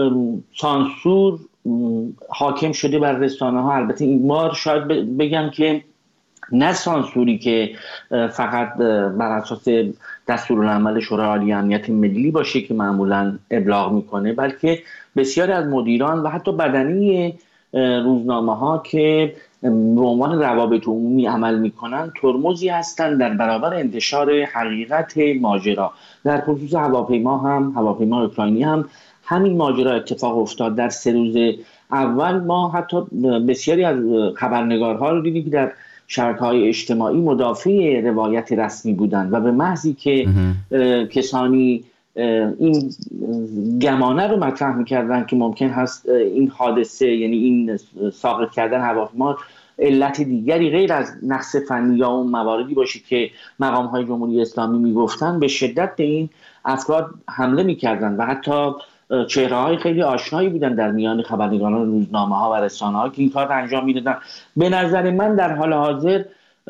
سانسور حاکم شده بر رسانه‌ها. البته این بار شاید بگم که نه سانسوری که فقط بر اساس دستورالعمل شورای عالی امنیت ملی باشه که معمولا ابلاغ میکنه، بلکه بسیاری از مدیران و حتی بدنی روزنامه‌ها که به عنوان روابط عمومی عمل میکنن ترمزی هستند در برابر انتشار حقیقت ماجرا. در خصوص هواپیما اوکراینی هم همین ماجرا اتفاق افتاد. در 3 روز اول ما حتی بسیاری از خبرنگارها رو دیدیم که در شبکه‌های اجتماعی مدافع روایت رسمی بودند و به محضی که کسانی این گمانه رو مطرح می‌کردن که ممکن هست این حادثه، یعنی این ساقط کردن هواپیما، علت دیگری غیر از نقص فنی یا اون مواردی باشه که مقام‌های جمهوری اسلامی میگفتن، به شدت به این افراد حمله میکردن و حتی چهره‌های خیلی آشنایی بودن در میان خبرنگاران روزنامه‌ها و رسانه‌ها که این کار انجام میدادن. به نظر من در حال حاضر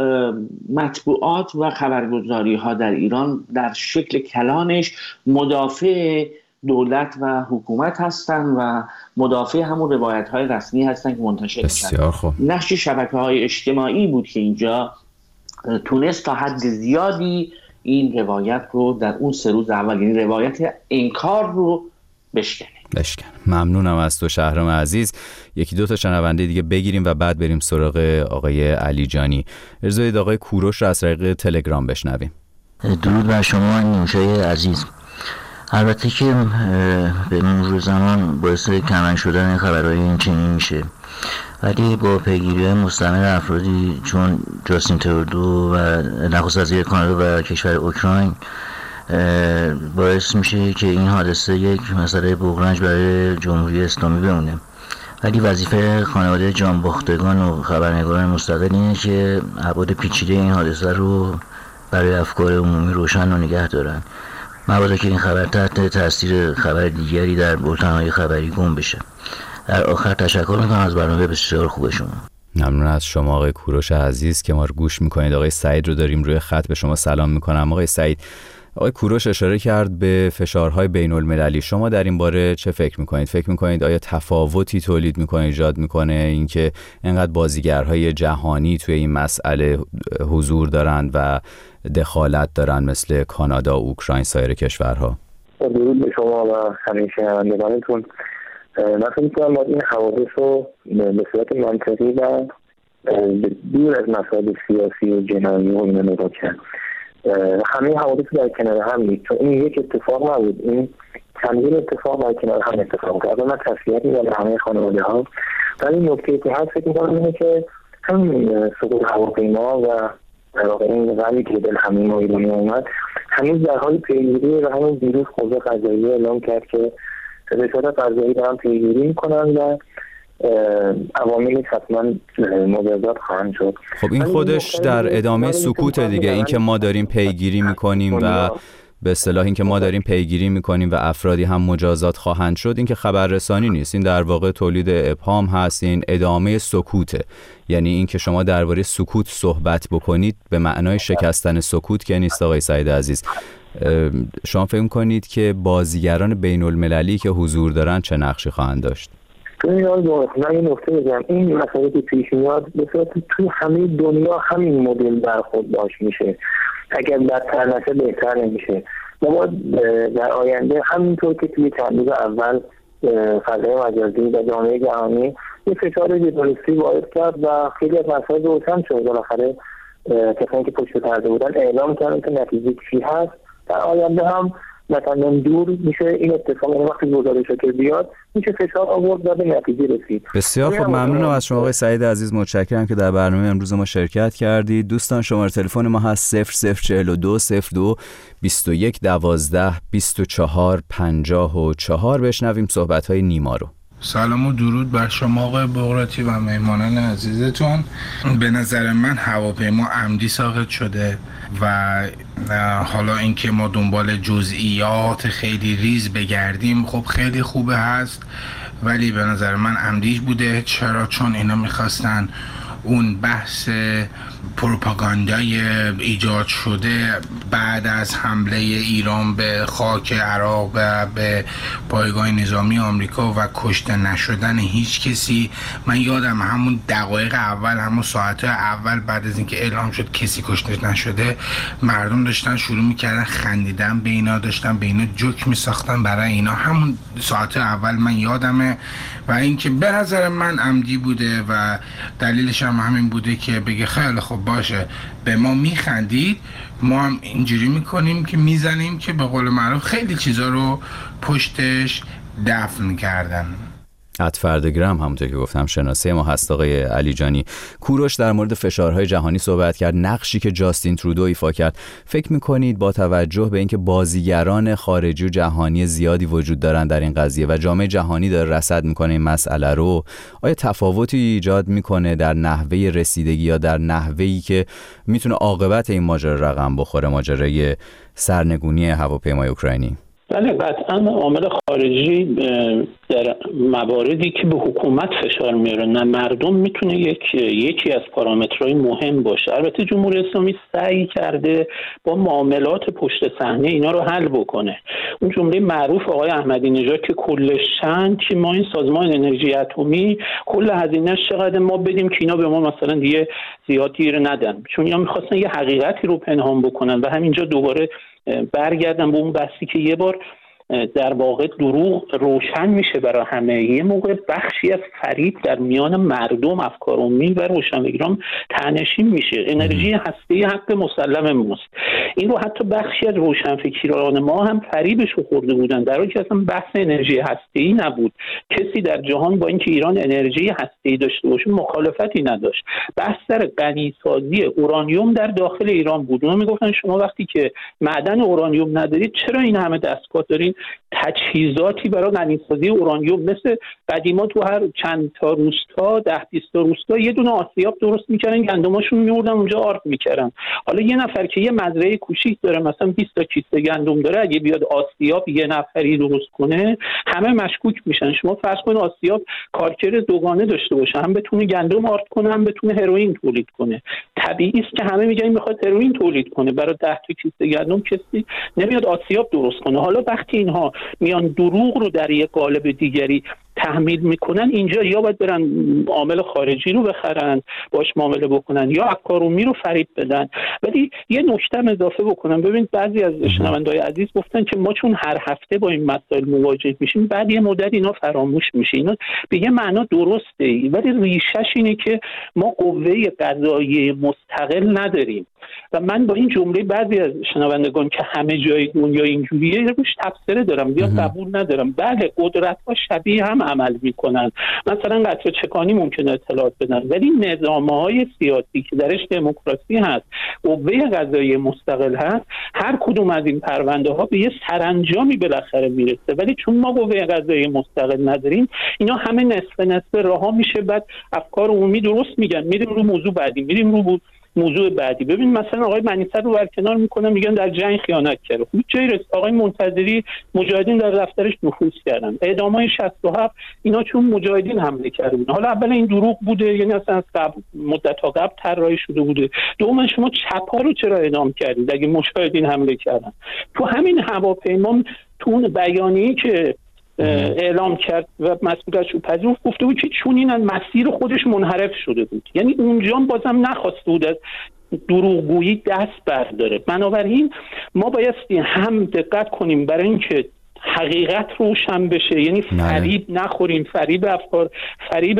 مطبوعات و خبرگزاری‌ها در ایران در شکل کلانش مدافع دولت و حکومت هستن و مدافع همون روایت‌های رسمی هستن که منتشر میشن. نقش شبکه‌های اجتماعی بود که اینجا تونست تا حد زیادی این روایت رو در اون 3 روز اول، یعنی روایت انکار رو بشکنه. ممنونم از تو شهرام عزیز. 1-2 تا شنونده دیگه بگیریم و بعد بریم سراغ آقای علی جانی. اجازه بدید آقای کوروش رو از طریق تلگرام بشنویم. درود بر شما نیوشای عزیز. البته که به مرور زمان باعث کمرنگ شدن خبرهای این چنین میشه، ولی با پیگیری مستمر افرادی چون جاستین ترودو و نخست وزیر کانادا و کشور اوکراین باعث میشه که این حادثه یک مسئله بغرنج برای جمهوری اسلامی بمونه. ولی وظیفه خانواده جانباختگان و خبرنگاران مستقل اینه که ابعاد پیچیده این حادثه رو برای افکار عمومی روشن و نگه دارن، مبادا که این خبر تحت تاثیر خبر دیگری در بولتن‌های خبری گم بشه. در آخر تشکر میکنم از برنامه بسیار خوب شما. ممنون از شما آقای کوروش عزیز که ما رو گوش میکنید. آقای سعید رو داریم روی خط، به شما سلام میکنم. آقای سعید، آقای کوروش اشاره کرد به فشارهای بین المللی. شما در این باره چه فکر میکنید؟ فکر میکنید آیا تفاوتی تولید میکنه، ایجاد میکنه اینکه اینقدر بازیگرهای جهانی توی این مسئله حضور دارن و دخالت دارن مثل کانادا، اوکراین، سایر کشورها؟ درود به شما و همه شنوندگانتون. من فکر می‌کنم باید این حوادث رو به صورت منطقی و دور از مسائل سیاسی و جنایی و اینا نگاه کرد. همه حوادث در کنار هم نیست، چون این یک اتفاق نبود، این چندین اتفاق در کنار هم اتفاق کرد. من تسلیت می‌دم همه خانواده‌ها. ولی نکته که هست فکر می‌کنم اینه که همین سقوط هواپیما و در واقع این غمی که دل همه ما ایرانی اومد هنوز در حال پیگیری و همون دیروز قوه قضاییه اعلام کرد که رسالت قضایی دارن پیگیری میکنن و عواملی حتما مجازات خواهند شد. خب این خودش در ادامه سکوت دیگه، این که ما داریم پیگیری میکنیم و به اصطلاح این که ما داریم پیگیری میکنیم و افرادی هم مجازات خواهند شد، این که خبررسانی نیست، این در واقع تولید ابهام هست، این ادامه سکوته. یعنی این که شما درباره سکوت صحبت بکنید به معنای شکستن سکوت که نیست. آقای سعید عزیز، شما فکر می‌کنید که بازیگران بین المللی که حضور دارن چه نقشی خواهند داشت؟ من این نکته بگم، این مسئله که پیش میاد به صورت توی همه دنیا همین مدل برخورد باش میشه، اگر بدتر نشه بهتر نمیشه. ما باید در آینده همینطور که توی چند روز اول فضای مجازی و جامعه جهانی یه فشار جدالیستی وارد کرد و خیلی از مسائل روشن شد. بالاخره کسانی که پشت پرده بودن اعلام کردن که نتیجه چی هست. در آینده هم مثلا دور میشه این اتفاق، وقتی گزارش که بیاد میشه فشار آورد و به نتیجه رسید. بسیار خوب، ممنونم از شما آقای سعید عزیز، متشکرم که در برنامه امروز ما شرکت کردید. دوستان شماره تلفن ما هست 0042 02 21 12 24 54. بشنویم صحبت‌های نیما رو. سلام و درود بر شما آقای بغراتی و مهمانان عزیزتون. به نظر من هواپیما عمدی ساقط شده و حالا اینکه ما دنبال جزئیات خیلی ریز بگردیم خب خیلی خوبه هست، ولی به نظر من عمدی بوده. چرا؟ چون اینا میخواستن اون بحث پروپاگاندای ایجاد شده بعد از حمله ایران به خاک عراق و به پایگاه نظامی آمریکا و کشته نشدن هیچ کسی. من یادم همون دقایق اول، همون ساعت اول بعد از اینکه اعلام شد کسی کشته نشده، مردم داشتن شروع میکردن خندیدن به اینا، داشتن به اینا جوک میساختن برای اینا. همون ساعت اول من یادمه. و اینکه به نظر من عمدی بوده و دلیلش هم همین بوده که بگه خیلی خب باشه به ما میخندید، ما هم اینجوری میکنیم که میزنیم، که به قول معروف خیلی چیزا رو پشتش دفن کردن. @فردگرام همونطور که گفتم شناسه ما هست. آقای علیجانی، کوروش در مورد فشارهای جهانی صحبت کرد، نقشی که جاستین ترودو ایفا کرد. فکر می‌کنید با توجه به اینکه بازیگران خارجی و جهانی زیادی وجود دارن در این قضیه و جامعه جهانی داره رصد می‌کنه این مسئله رو، آیا تفاوتی ایجاد می‌کنه در نحوه رسیدگی یا در نحوهی که میتونه عاقبت این ماجرا رقم بخوره، ماجرای سرنگونی هواپیمای اوکراینی؟ بله قطعا عامل خارجی در مواردی که به حکومت فشار میاره نه مردم میتونه یکی از پارامترهای مهم باشه. البته جمهوری اسلامی سعی کرده با معاملات پشت صحنه اینا رو حل بکنه. اون جمله معروف آقای احمدی نژاد که کلش چند که ما این سازمان انرژی اتمی کل هزینه‌اش چقدر ما بدیم که اینا به ما مثلا دیگه زیاد گیر ندن، چون اینا می‌خواستن یه حقیقتی رو پنهان بکنن و همینجا دوباره برگردم به اون بحثی که یه بار در واقع دروغ روشن میشه برای همه. یه موقع بخشی از فریب در میان مردم، افکار عمومی و روشنفکران تنشین میشه. انرژی هسته‌ای حق مسلم ماست. این رو حتی بخشی از روشنفکران ما هم فریبش رو خورده بودن، در حالی که اصلا بحث انرژی هسته‌ای نبود. کسی در جهان با اینکه ایران انرژی هسته‌ای داشته باشه مخالفتی نداشت. بحث در غنی‌سازی اورانیوم در داخل ایران بود. اونا میگفتن شما وقتی که معدن اورانیوم ندارید چرا این همه دستگاه دارین؟ تجهیزاتی برای غنی‌سازی اورانیوم مثل قدیما تو هر چند تا روستا 10-20 تا روستا یه دونه آسیاب درست میکردن، گندماشون میوردن اونجا آرد میکردن. حالا یه نفر که یه مزرعه کوچیک داره مثلا 20 تا کیسه گندم داره، اگه بیاد آسیاب یه نفری درست کنه همه مشکوک میشن. شما فرض کنید آسیاب کارکر دوگانه داشته باشه، هم بتونه گندم آرد کنه هم بتونه هروئین تولید کنه. طبیعی است که همه میگن این میخواد هروئین تولید کنه، برای 10 تا کیسه گندم کسی نمیاد آسیاب درست کنه. حالا وقتی اینها میان دروغ رو در یک قالب دیگری تحمیل میکنن، اینجا یا باید برن عامل خارجی رو بخرن باش معامله بکنن یا افکار عمومی رو فریب بدن. ولی یه نکته اضافه بکنم، ببینید بعضی از شنونده‌های عزیز گفتن که ما چون هر هفته با این مسائل مواجه میشیم بعد یه مدت اینا فراموش میشه. اینا به یه معنا درسته، ولی ریشش اینه که ما قوه قضاییه مستقل نداریم و من با این جمله بعضی از شنوندگان که همه جای دنیا اینجوریه روش تفسیر دارم یا قبول ندارم. بله قدرت‌ها شبیه هم عمل میکنن، مثلا قطره چکانی ممکنه اطلاعات بدن، ولی نظام‌های سیاسی که درش دموکراسی هست، قوه قضاییه مستقل هست، هر کدوم از این پرونده ها به یه سرانجامی بالاخره میرسه. ولی چون ما قوه قضاییه مستقل نداریم اینا همه نصف رها میشه، بعد افکار عمومی درست میگن، میریم رو موضوع بعدی، میریم رو موضوع بعدی. ببین مثلا آقای منیسر رو برکنار میکنن میگن در جنگ خیانت کرده. خب چه رسید آقای منتظری مجاهدین در دفترش نفوذ کردن، اعدامای 67 اینا چون مجاهدین حمله کردن. حالا اولا این دروغ بوده، یعنی اصلا از قبل مدت‌ها قبل طراحی شده بوده. دوم شما چپا رو چرا اعدام کردید اگه مجاهدین حمله کردن؟ تو همین هواپیما تو اون بیانیه‌ای که اعلام کرد و مسئولیتش رو پذیرفت گفته بود که چون این از مسیر خودش منحرف شده بود، یعنی اونجا بازم نخواسته بود از دروغگویی دست برداره. بنابراین ما بایستی هم دقت کنیم برای اینکه حقیقت روشن بشه، یعنی فریب نخوریم، فریب افکار، فریب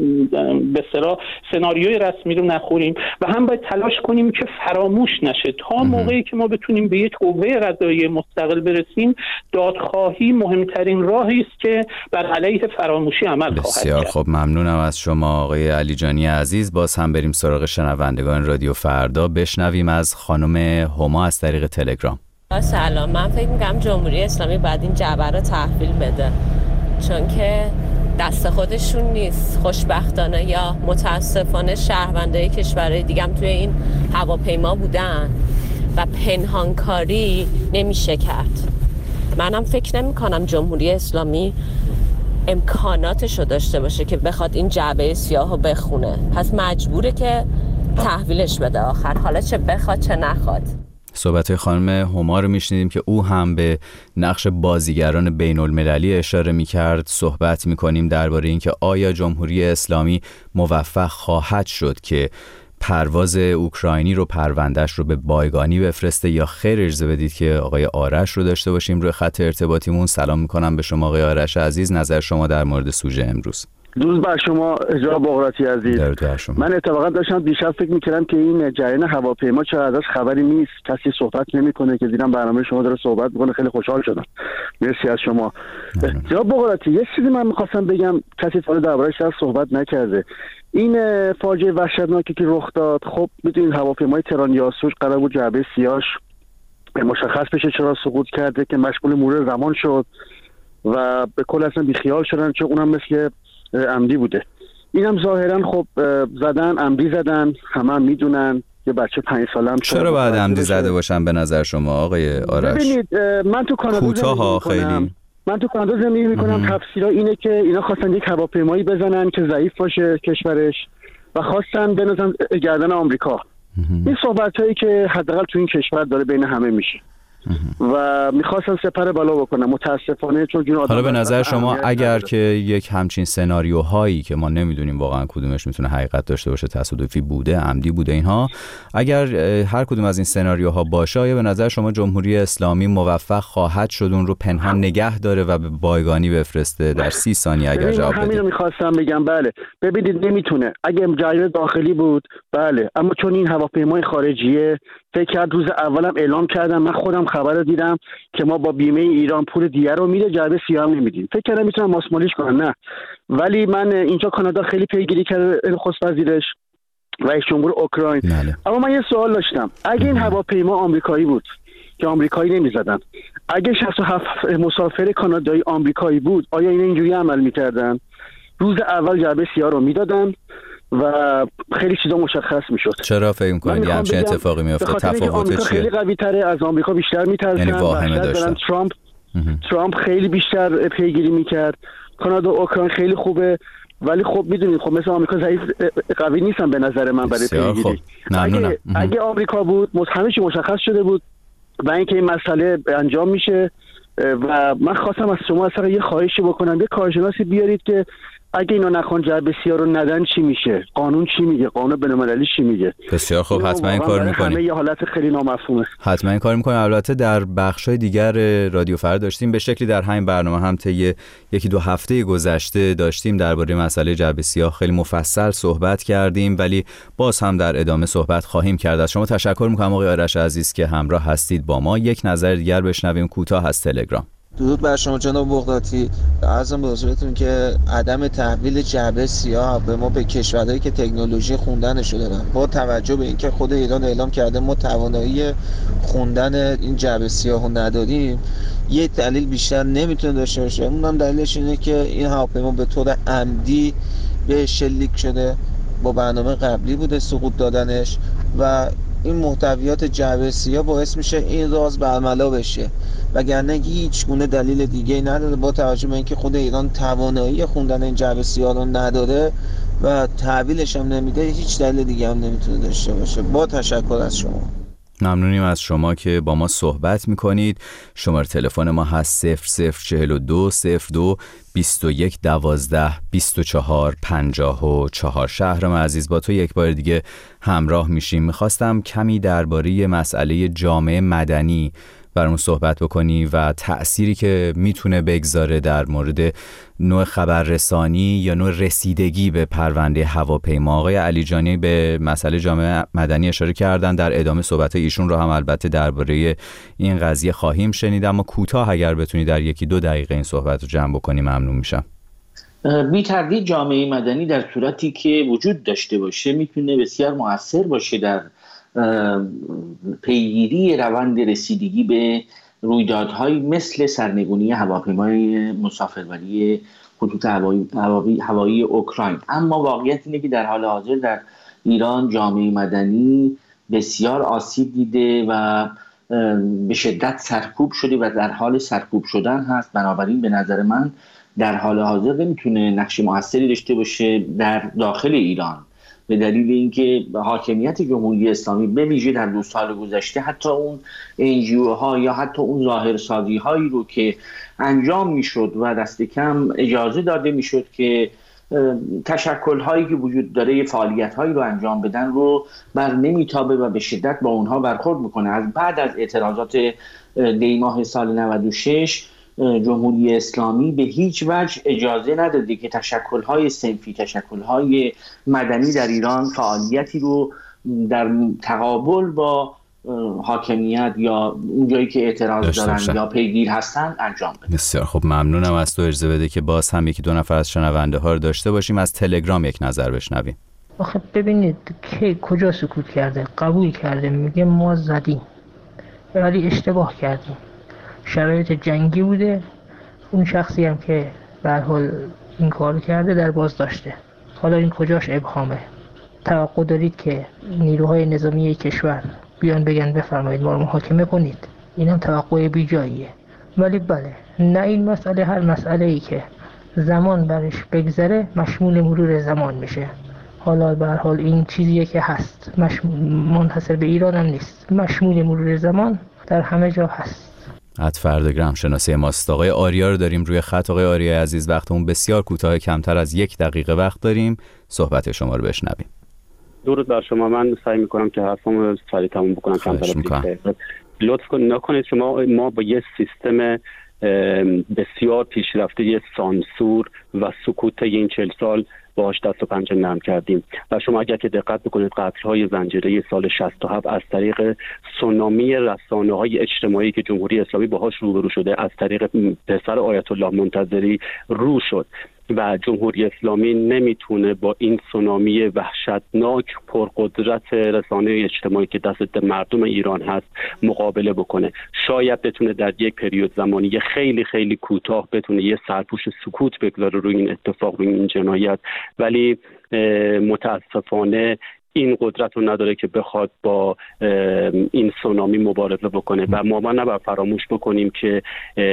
به اصطلاح سناریوی رسمی رو نخوریم و هم باید تلاش کنیم که فراموش نشه. تا موقعی که ما بتونیم به یک قوه قضاییه مستقل برسیم، دادخواهی مهمترین راهی است که بر علیه فراموشی عمل خواهد کرد. بسیار خب، ممنونم از شما آقای علیجانی عزیز. باز هم بریم سراغ شنوندگان رادیو فردا، بشنویم از خانم هما از طریق تلگرام. سلام، من فکر می‌کنم جمهوری اسلامی باید این جعبه رو تحویل بده، چون که دست خودشون نیست. خوشبختانه یا متاسفانه شهروندای کشورهای دیگه هم توی این هواپیما بودن و پنهانکاری نمیشه کرد. منم فکر نمی‌کنم جمهوری اسلامی امکاناتش رو داشته باشه که بخواد این جعبه سیاه رو بخونه، پس مجبوره که تحویلش بده آخر، حالا چه بخواد چه نخواد. صحبت خانم هما رو میشنیدیم که او هم به نقش بازیگران بین المللی اشاره میکرد. صحبت میکنیم درباره اینکه آیا جمهوری اسلامی موفق خواهد شد که پرواز اوکراینی رو، پروندهش رو به بایگانی بفرسته یا خیر. اجازه بدید که آقای آرش رو داشته باشیم روی خط ارتباطیمون. سلام میکنم به شما آقای آرش عزیز، نظر شما در مورد سوژه امروز. درود بر شما اجاب بغراتی عزیز. من اتفاقا داشتم دیشب فکر میکردم که این جریان هواپیما چرا ازش خبری نیست، کسی صحبت نمیکنه، که دیدم برنامه شما داره صحبت میکنه، خیلی خوشحال شدم. مرسی از شما. جناب بقراتی، یه چیزی من میخواستم بگم، کسی تا درباره‌اش صحبت نکرده. این فاجعه وحشتناکی که رخ داد، خب میدونید هواپیمای تهران یاسوج قرار بود جعبه سیاهش مشخص بشه چرا سقوط کرده که مشغول مرور زمان شد و به کل اصلا بیخیال شدن، چون اونم مثل عمدی بوده. اینم ظاهرا خب زدن، عمدی زدن، همه هم میدونن. یه بچه 5 ساله هم چرا باید عمدی زده باشن به نظر شما آقای آرش؟ ببینید من تو کانادا زندگی میکنم. تفسیرها اینه که اینا خواستن یک هواپیمایی بزنن که ضعیف باشه کشورش و خواستن بنازن گردن آمریکا. این صحبتایی که حداقل تو این کشور داره بین همه میشه و میخواستن سپر بالا بکنن. متاسفانه چون جون حالا به نظر شما اگر که یک همچین سناریوهایی که ما نمیدونیم واقعا کدومش میتونه حقیقت داشته باشه، تصادفی بوده، عمدی بوده، اینها اگر هر کدوم از این سناریوها باشه، آیا به نظر شما جمهوری اسلامی موفق خواهد شد اون رو پنهان نگه داره و به بایگانی بفرسته در 30 ثانیه اگر جواب بده؟ همین رو میخواستم بگم. بله ببینید نمیتونه. اگه جریان داخلی بود بله، اما چون این هواپیمای خارجیه، فکر کرد روز اولم اعلام کردم، من خودم خبر رو دیدم که ما با بیمه ایران پول دیگه رو میده، جعبه سیاه هم نمیدیم. فکر کردم میتونم ماسمالیش کنم، نه. ولی من اینجا کانادا خیلی پیگیری کرده نخست وزیرش رئیس جمهور اوکراین. اما من یه سوال داشتم. اگه این هواپیما آمریکایی بود که آمریکایی نمیزدن، اگه 67 مسافر کانادایی آمریکایی بود، آیا اینا اینجوری عمل میکردن؟ روز اول جعبه سیاه رو میدادن و خیلی چیزا مشخص میشد. چرا فکر می‌کنید همچین اتفاقی میفته؟ تفاوت چیه؟ خیلی قوی تره، از آمریکا بیشتر میترسن. یعنی واهمه داشتن. ترامپ خیلی بیشتر پیگیری میکرد. کانادا و اوکراین خیلی خوبه، ولی خب میدونید خب مثل آمریکا ضعیف قوی نیستن به نظر من برای پیگیری. اگه آمریکا بود همه چی مشخص شده بود و اینکه این مسئله انجام میشه. و من خواستم از شما اصلا یه خواهشی بکنم، یه کارشناسی بیارید که اگه اینا نخوان جعبه سیاه رو ندن چی میشه؟ قانون چی میگه؟ قانون بین‌المللی چی میگه؟ بسیار خوب، حتما این کار میکنیم. همه یه حالت خیلی نامفهومه. حتما این کار میکنیم. البته در بخش‌های دیگر رادیو فردا داشتیم به شکلی در همین برنامه هم طی 1-2 هفته گذشته داشتیم درباره مسئله جعبه سیاه خیلی مفصل صحبت کردیم، ولی باز هم در ادامه صحبت خواهیم کرد. از شما تشکر میکنم آقای آرش عزیز که همراه هستید با ما. یک نظر دیگر بشنویم کوتاه از تلگرام. درود بر شما جناب بغدادی. عرضم به حضورتون که عدم تحویل جعبه سیاه به ما به کشورهایی که تکنولوژی خوندنشو دارن، با توجه به اینکه خود ایران اعلام کرده ما توانایی خوندن این جعبه سیاهو نداریم، یه دلیل بیشتر نمیتونه داشته باشه. اونم دلیلش اینه که این هواپیما به طور عمدی به شلیک شده، با برنامه قبلی بوده سقوط دادنش و این محتویات جعبه سیاه باعث میشه این راز برملا بشه، وگرنه هیچ گونه دلیل دیگه نداره. با توجه به اینکه خود ایران توانایی خوندن این جعبه سیاه رو نداره و تحویلش هم نمیده، هیچ دلیل دیگه هم نمیتونه داشته باشه. با تشکر از شما. ممنونیم از شما که با ما صحبت میکنید. شماره تلفن ما هست 0042 02 21 12 24 54. شهرام عزیز، با تو یک بار دیگه همراه میشیم. میخواستم کمی درباره مسئله جامعه مدنی برامون صحبت بکنی و تأثیری که میتونه بگذاره در مورد نوع خبررسانی یا نوع رسیدگی به پرونده هواپیما. آقای علیجانی به مسئله جامعه مدنی اشاره کردن، در ادامه صحبت ایشون رو هم البته درباره این قضیه خواهیم شنید، اما کوتاه اگر بتونی در 1-2 دقیقه این صحبت رو جمع بکنی ممنون میشم. بی تردید جامعه مدنی در صورتی که وجود داشته باشه میتونه بسیار مؤثر باشه در پیگیری روند رسیدگی به رویدادهایی مثل سرنگونی هواپیمای مسافربری خطوط هوایی اوکراین. اما واقعیت اینه که در حال حاضر در ایران جامعه مدنی بسیار آسیب دیده و به شدت سرکوب شده و در حال سرکوب شدن هست. بنابراین به نظر من در حال حاضر نمیتونه نقش مؤثری داشته باشه در داخل ایران، به دلیل اینکه حاکمیت جمهوری اسلامی به ویژه در 2 سال گذشته حتی اون NGO ها یا حتی اون ظاهرسازی هایی رو که انجام میشد و دست کم اجازه داده میشد که تشکل هایی که وجود داره فعالیت هایی رو انجام بدن رو بر نمیتابه و به شدت با اونها برخورد میکنه. از بعد از اعتراضات دی ماه سال 96 جمهوری اسلامی به هیچ وجه اجازه نداده که تشکل‌های صنفی، تشکل‌های مدنی در ایران فعالیتی رو در تقابل با حاکمیت یا اونجایی که اعتراض دارن یا پیگیر هستن انجام بده. بسیار خب، ممنونم از تو. اجازه بده که باز هم یکی دو نفر از شنونده ها رو داشته باشیم. از تلگرام یک نظر بشنویم. آخه ببینید که کجا سکوت کرده، قبول کرده، میگه ما زدیم ولی اشتباه کردیم، شرایط جنگی بوده، اون شخصی هم که به هر حال این کار کرده در بازداشته. حالا این کجاش ابهامه؟ توقع دارید که نیروهای نظامی کشور بیان بگن بفرمایید ما رو محاکمه کنید؟ اینم توقع بی جاییه. ولی بله، نه این مسئله، هر مسئله‌ای که زمان برش بگذره مشمول مرور زمان میشه. حالا به هر حال این چیزیه که هست، منحصر به ایران هم نیست، مشمول مرور زمان در همه جا هست. فرد شناسی ماست. آقای آریا رو داریم روی خط. آقای آریا عزیز، وقتمون بسیار کوتاه، کمتر از 1 دقیقه وقت داریم، صحبت شما رو بشنویم. درود بر شما. من سعی میکنم که حرفمو سریع تموم بکنم. لطف نکنید شما، ما با یه سیستم بسیار پیشرفته یه سانسور و سکوت این 40 سال باهاش دست و پنجه نرم کردیم و شما اگر که دقت بکنید قتل‌های زنجیره سال 67 از طریق سونامی رسانه‌های اجتماعی که جمهوری اسلامی باهاش روبرو شده، از طریق پسر آیت الله منتظری رو شد و جمهوری اسلامی نمیتونه با این سونامی وحشتناک پرقدرت رسانه اجتماعی که دست مردم ایران هست مقابله بکنه. شاید بتونه در یک پریود زمانی خیلی خیلی کوتاه بتونه یه سرپوش سکوت بگذاره روی این اتفاق، روی این جنایت، ولی متاسفانه این قدرت رو نداره که بخواد با این سونامی مبارزه بکنه و ما نباید فراموش بکنیم که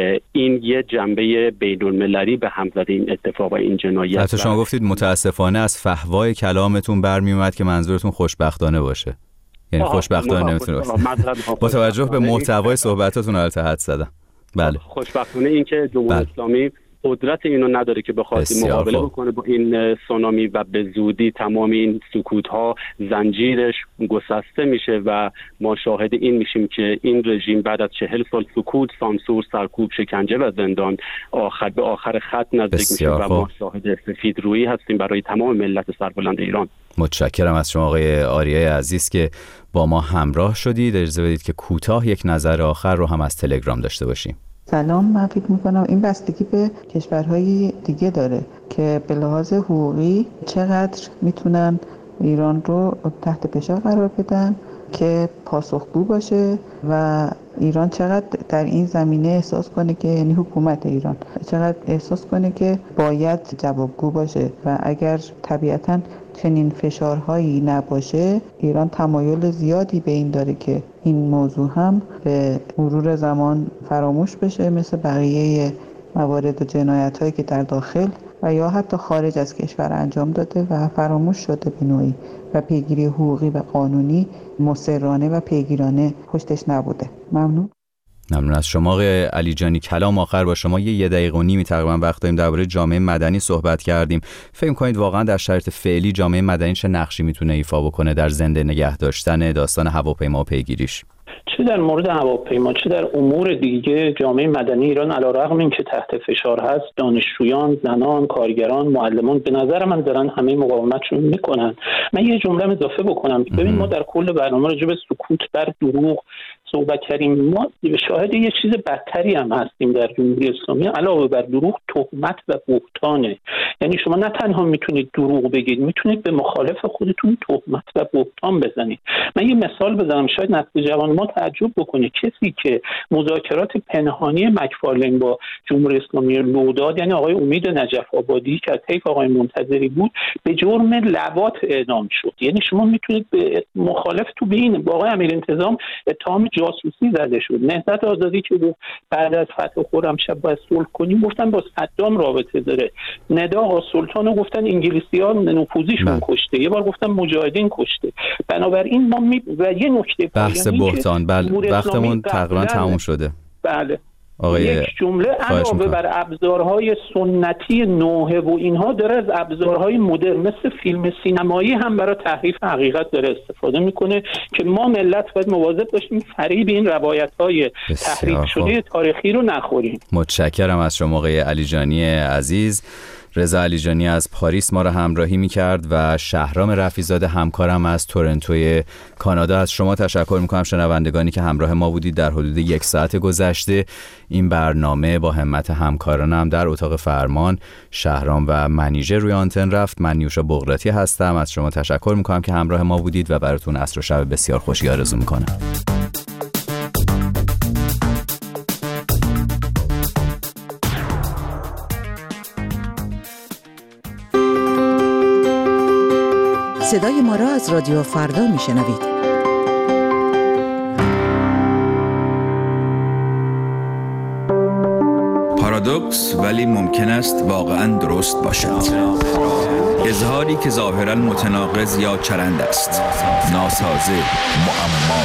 این یه جنبه بین‌المللی به هم زده این اتفاق و این جنایت. حتی شما گفتید متاسفانه از فحوای کلامتون برمی اومد که منظورتون خوشبختانه باشه. یعنی خوشبختانه نمیتونه باشه. با توجه به محتوای صحبتاتون البته حد زدم. بله. خوشبختانه این که جمهوری اسلامی قدرت اینو نداره که بخواد مقابله بکنه با این سونامی و به زودی تمام این سکوت‌ها زنجیرش گسسته میشه و ما شاهد این میشیم که این رژیم بعد از 40 سال سکوت، سانسور، سرکوب، شکنجه و زندان به آخر خط نزدیک میشه و ما شاهد سفید رویی هستیم برای تمام ملت سربلند ایران. متشکرم از شما آقای آریای عزیز که با ما همراه شدید. اجازه بدید که کوتاه یک نظر آخر رو هم از تلگرام داشته باشیم. سلام، من فکر میکنم این بستگی به کشورهای دیگه داره که به لحاظ حقوقی چقدر میتونن ایران رو تحت فشار قرار بدن که پاسخگو باشه و ایران چقدر در این زمینه احساس کنه که، یعنی حکومت ایران چقدر احساس کنه که باید جوابگو باشه و اگر طبیعتاً چنین فشارهایی نباشه، ایران تمایل زیادی به این داره که این موضوع هم به مرور زمان فراموش بشه، مثل بقیه موارد و جنایت‌هایی که در داخل و یا حتی خارج از کشور انجام داده و فراموش شده به نوعی و پیگیری حقوقی و قانونی مصرانه و پیگیرانه پشتش نبوده. ممنون از شما آقای علی جانی. کلام آخر با شما. 1 دقیقه و نیمی تقریبا وقت داریم. درباره جامعه مدنی صحبت کردیم. فکر کنید واقعا در شرایط فعلی جامعه مدنی چه نقشی میتونه ایفا بکنه در زنده نگه داشتن داستان هواپیما و پیگیریش؟ چه در مورد هواپیما چه در امور دیگه جامعه مدنی ایران علیرغم اینکه تحت فشار هست، دانشجویان، زنان، کارگران، معلمان به نظر من دارن همه مقاومتشون میکنن. من یه جمله اضافه بکنم. ببین ما در کل برنامه راجع به سکوت بر دروغ صحبت کردیم. ما شاهد یه چیز بدتری هم هستیم در جمهوری اسلامی. علاوه بر دروغ، تهمت و بهتانه. یعنی شما نه تنها میتونید دروغ بگید، میتونید به مخالف خودتون تهمت و بهتان بزنید. من یه مثال بزنم شاید نسل جوان ما تعجب بکنه. کسی که مذاکرات پنهانی مکفارلین با جمهوری اسلامی لو داد، یعنی آقای امید نجف آبادی که از طیف آقای منتظری بود، به جرم لواط اعدام شد. یعنی شما میتونید به مخالف تو بین با آقای امیرانتظام اتهام جاسوسی زده شد. نهضت آزادی که بعد از فتح خرمشاه باید صلح کنیم، گفتن با صدام رابطه داره. ندا آقا سلطانو گفتن انگلیسی‌ها نفوذیشون کشته، یه بار گفتن مجاهدین کشته. بنابراین ما و یه نکته بحث بحتان، بله وقتمون تقریبا تموم شده. بله یک جمله علاوه بر ابزارهای سنتی نوحه و اینها داره از ابزارهای مدرن مثل فیلم سینمایی هم برای تحریف حقیقت داره استفاده میکنه که ما ملت باید مواظب باشیم فریب این روایت‌های تحریف شده تاریخی رو نخوریم. متشکرم از شما آقای علی جانی عزیز. رضا علیجانی از پاریس ما را همراهی می‌کرد و شهرام رفیع‌زاده همکارم از تورنتوی کانادا. از شما تشکر می‌کنم شنوندگانی که همراه ما بودید در حدود 1 ساعت گذشته. این برنامه با همت همکارانم در اتاق فرمان شهرام و منیژه روی آنتن رفت. من نیوشا بغراتی هستم. از شما تشکر می‌کنم که همراه ما بودید و براتون عصر و شب بسیار خوشی آرزو می‌کنم. صدای ما را از رادیو فردا میشنوید. پارادوکس ولی ممکن است واقعاً درست باشد. اظهاری که ظاهراً متناقض یا چرند است. ناسازه، معما.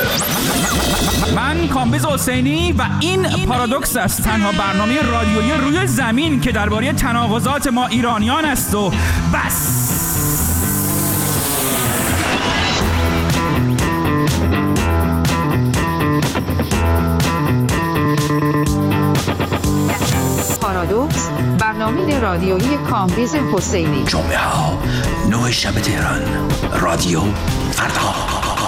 من کامبیز حسینی و این پارادوکس است، تنها برنامه رادیویی روی زمین که درباره تناقضات ما ایرانیان است و بس. پارادوکس، برنامه رادیویی کامبیز حسینی. جمعه ها 9 شب تهران، رادیو فردا.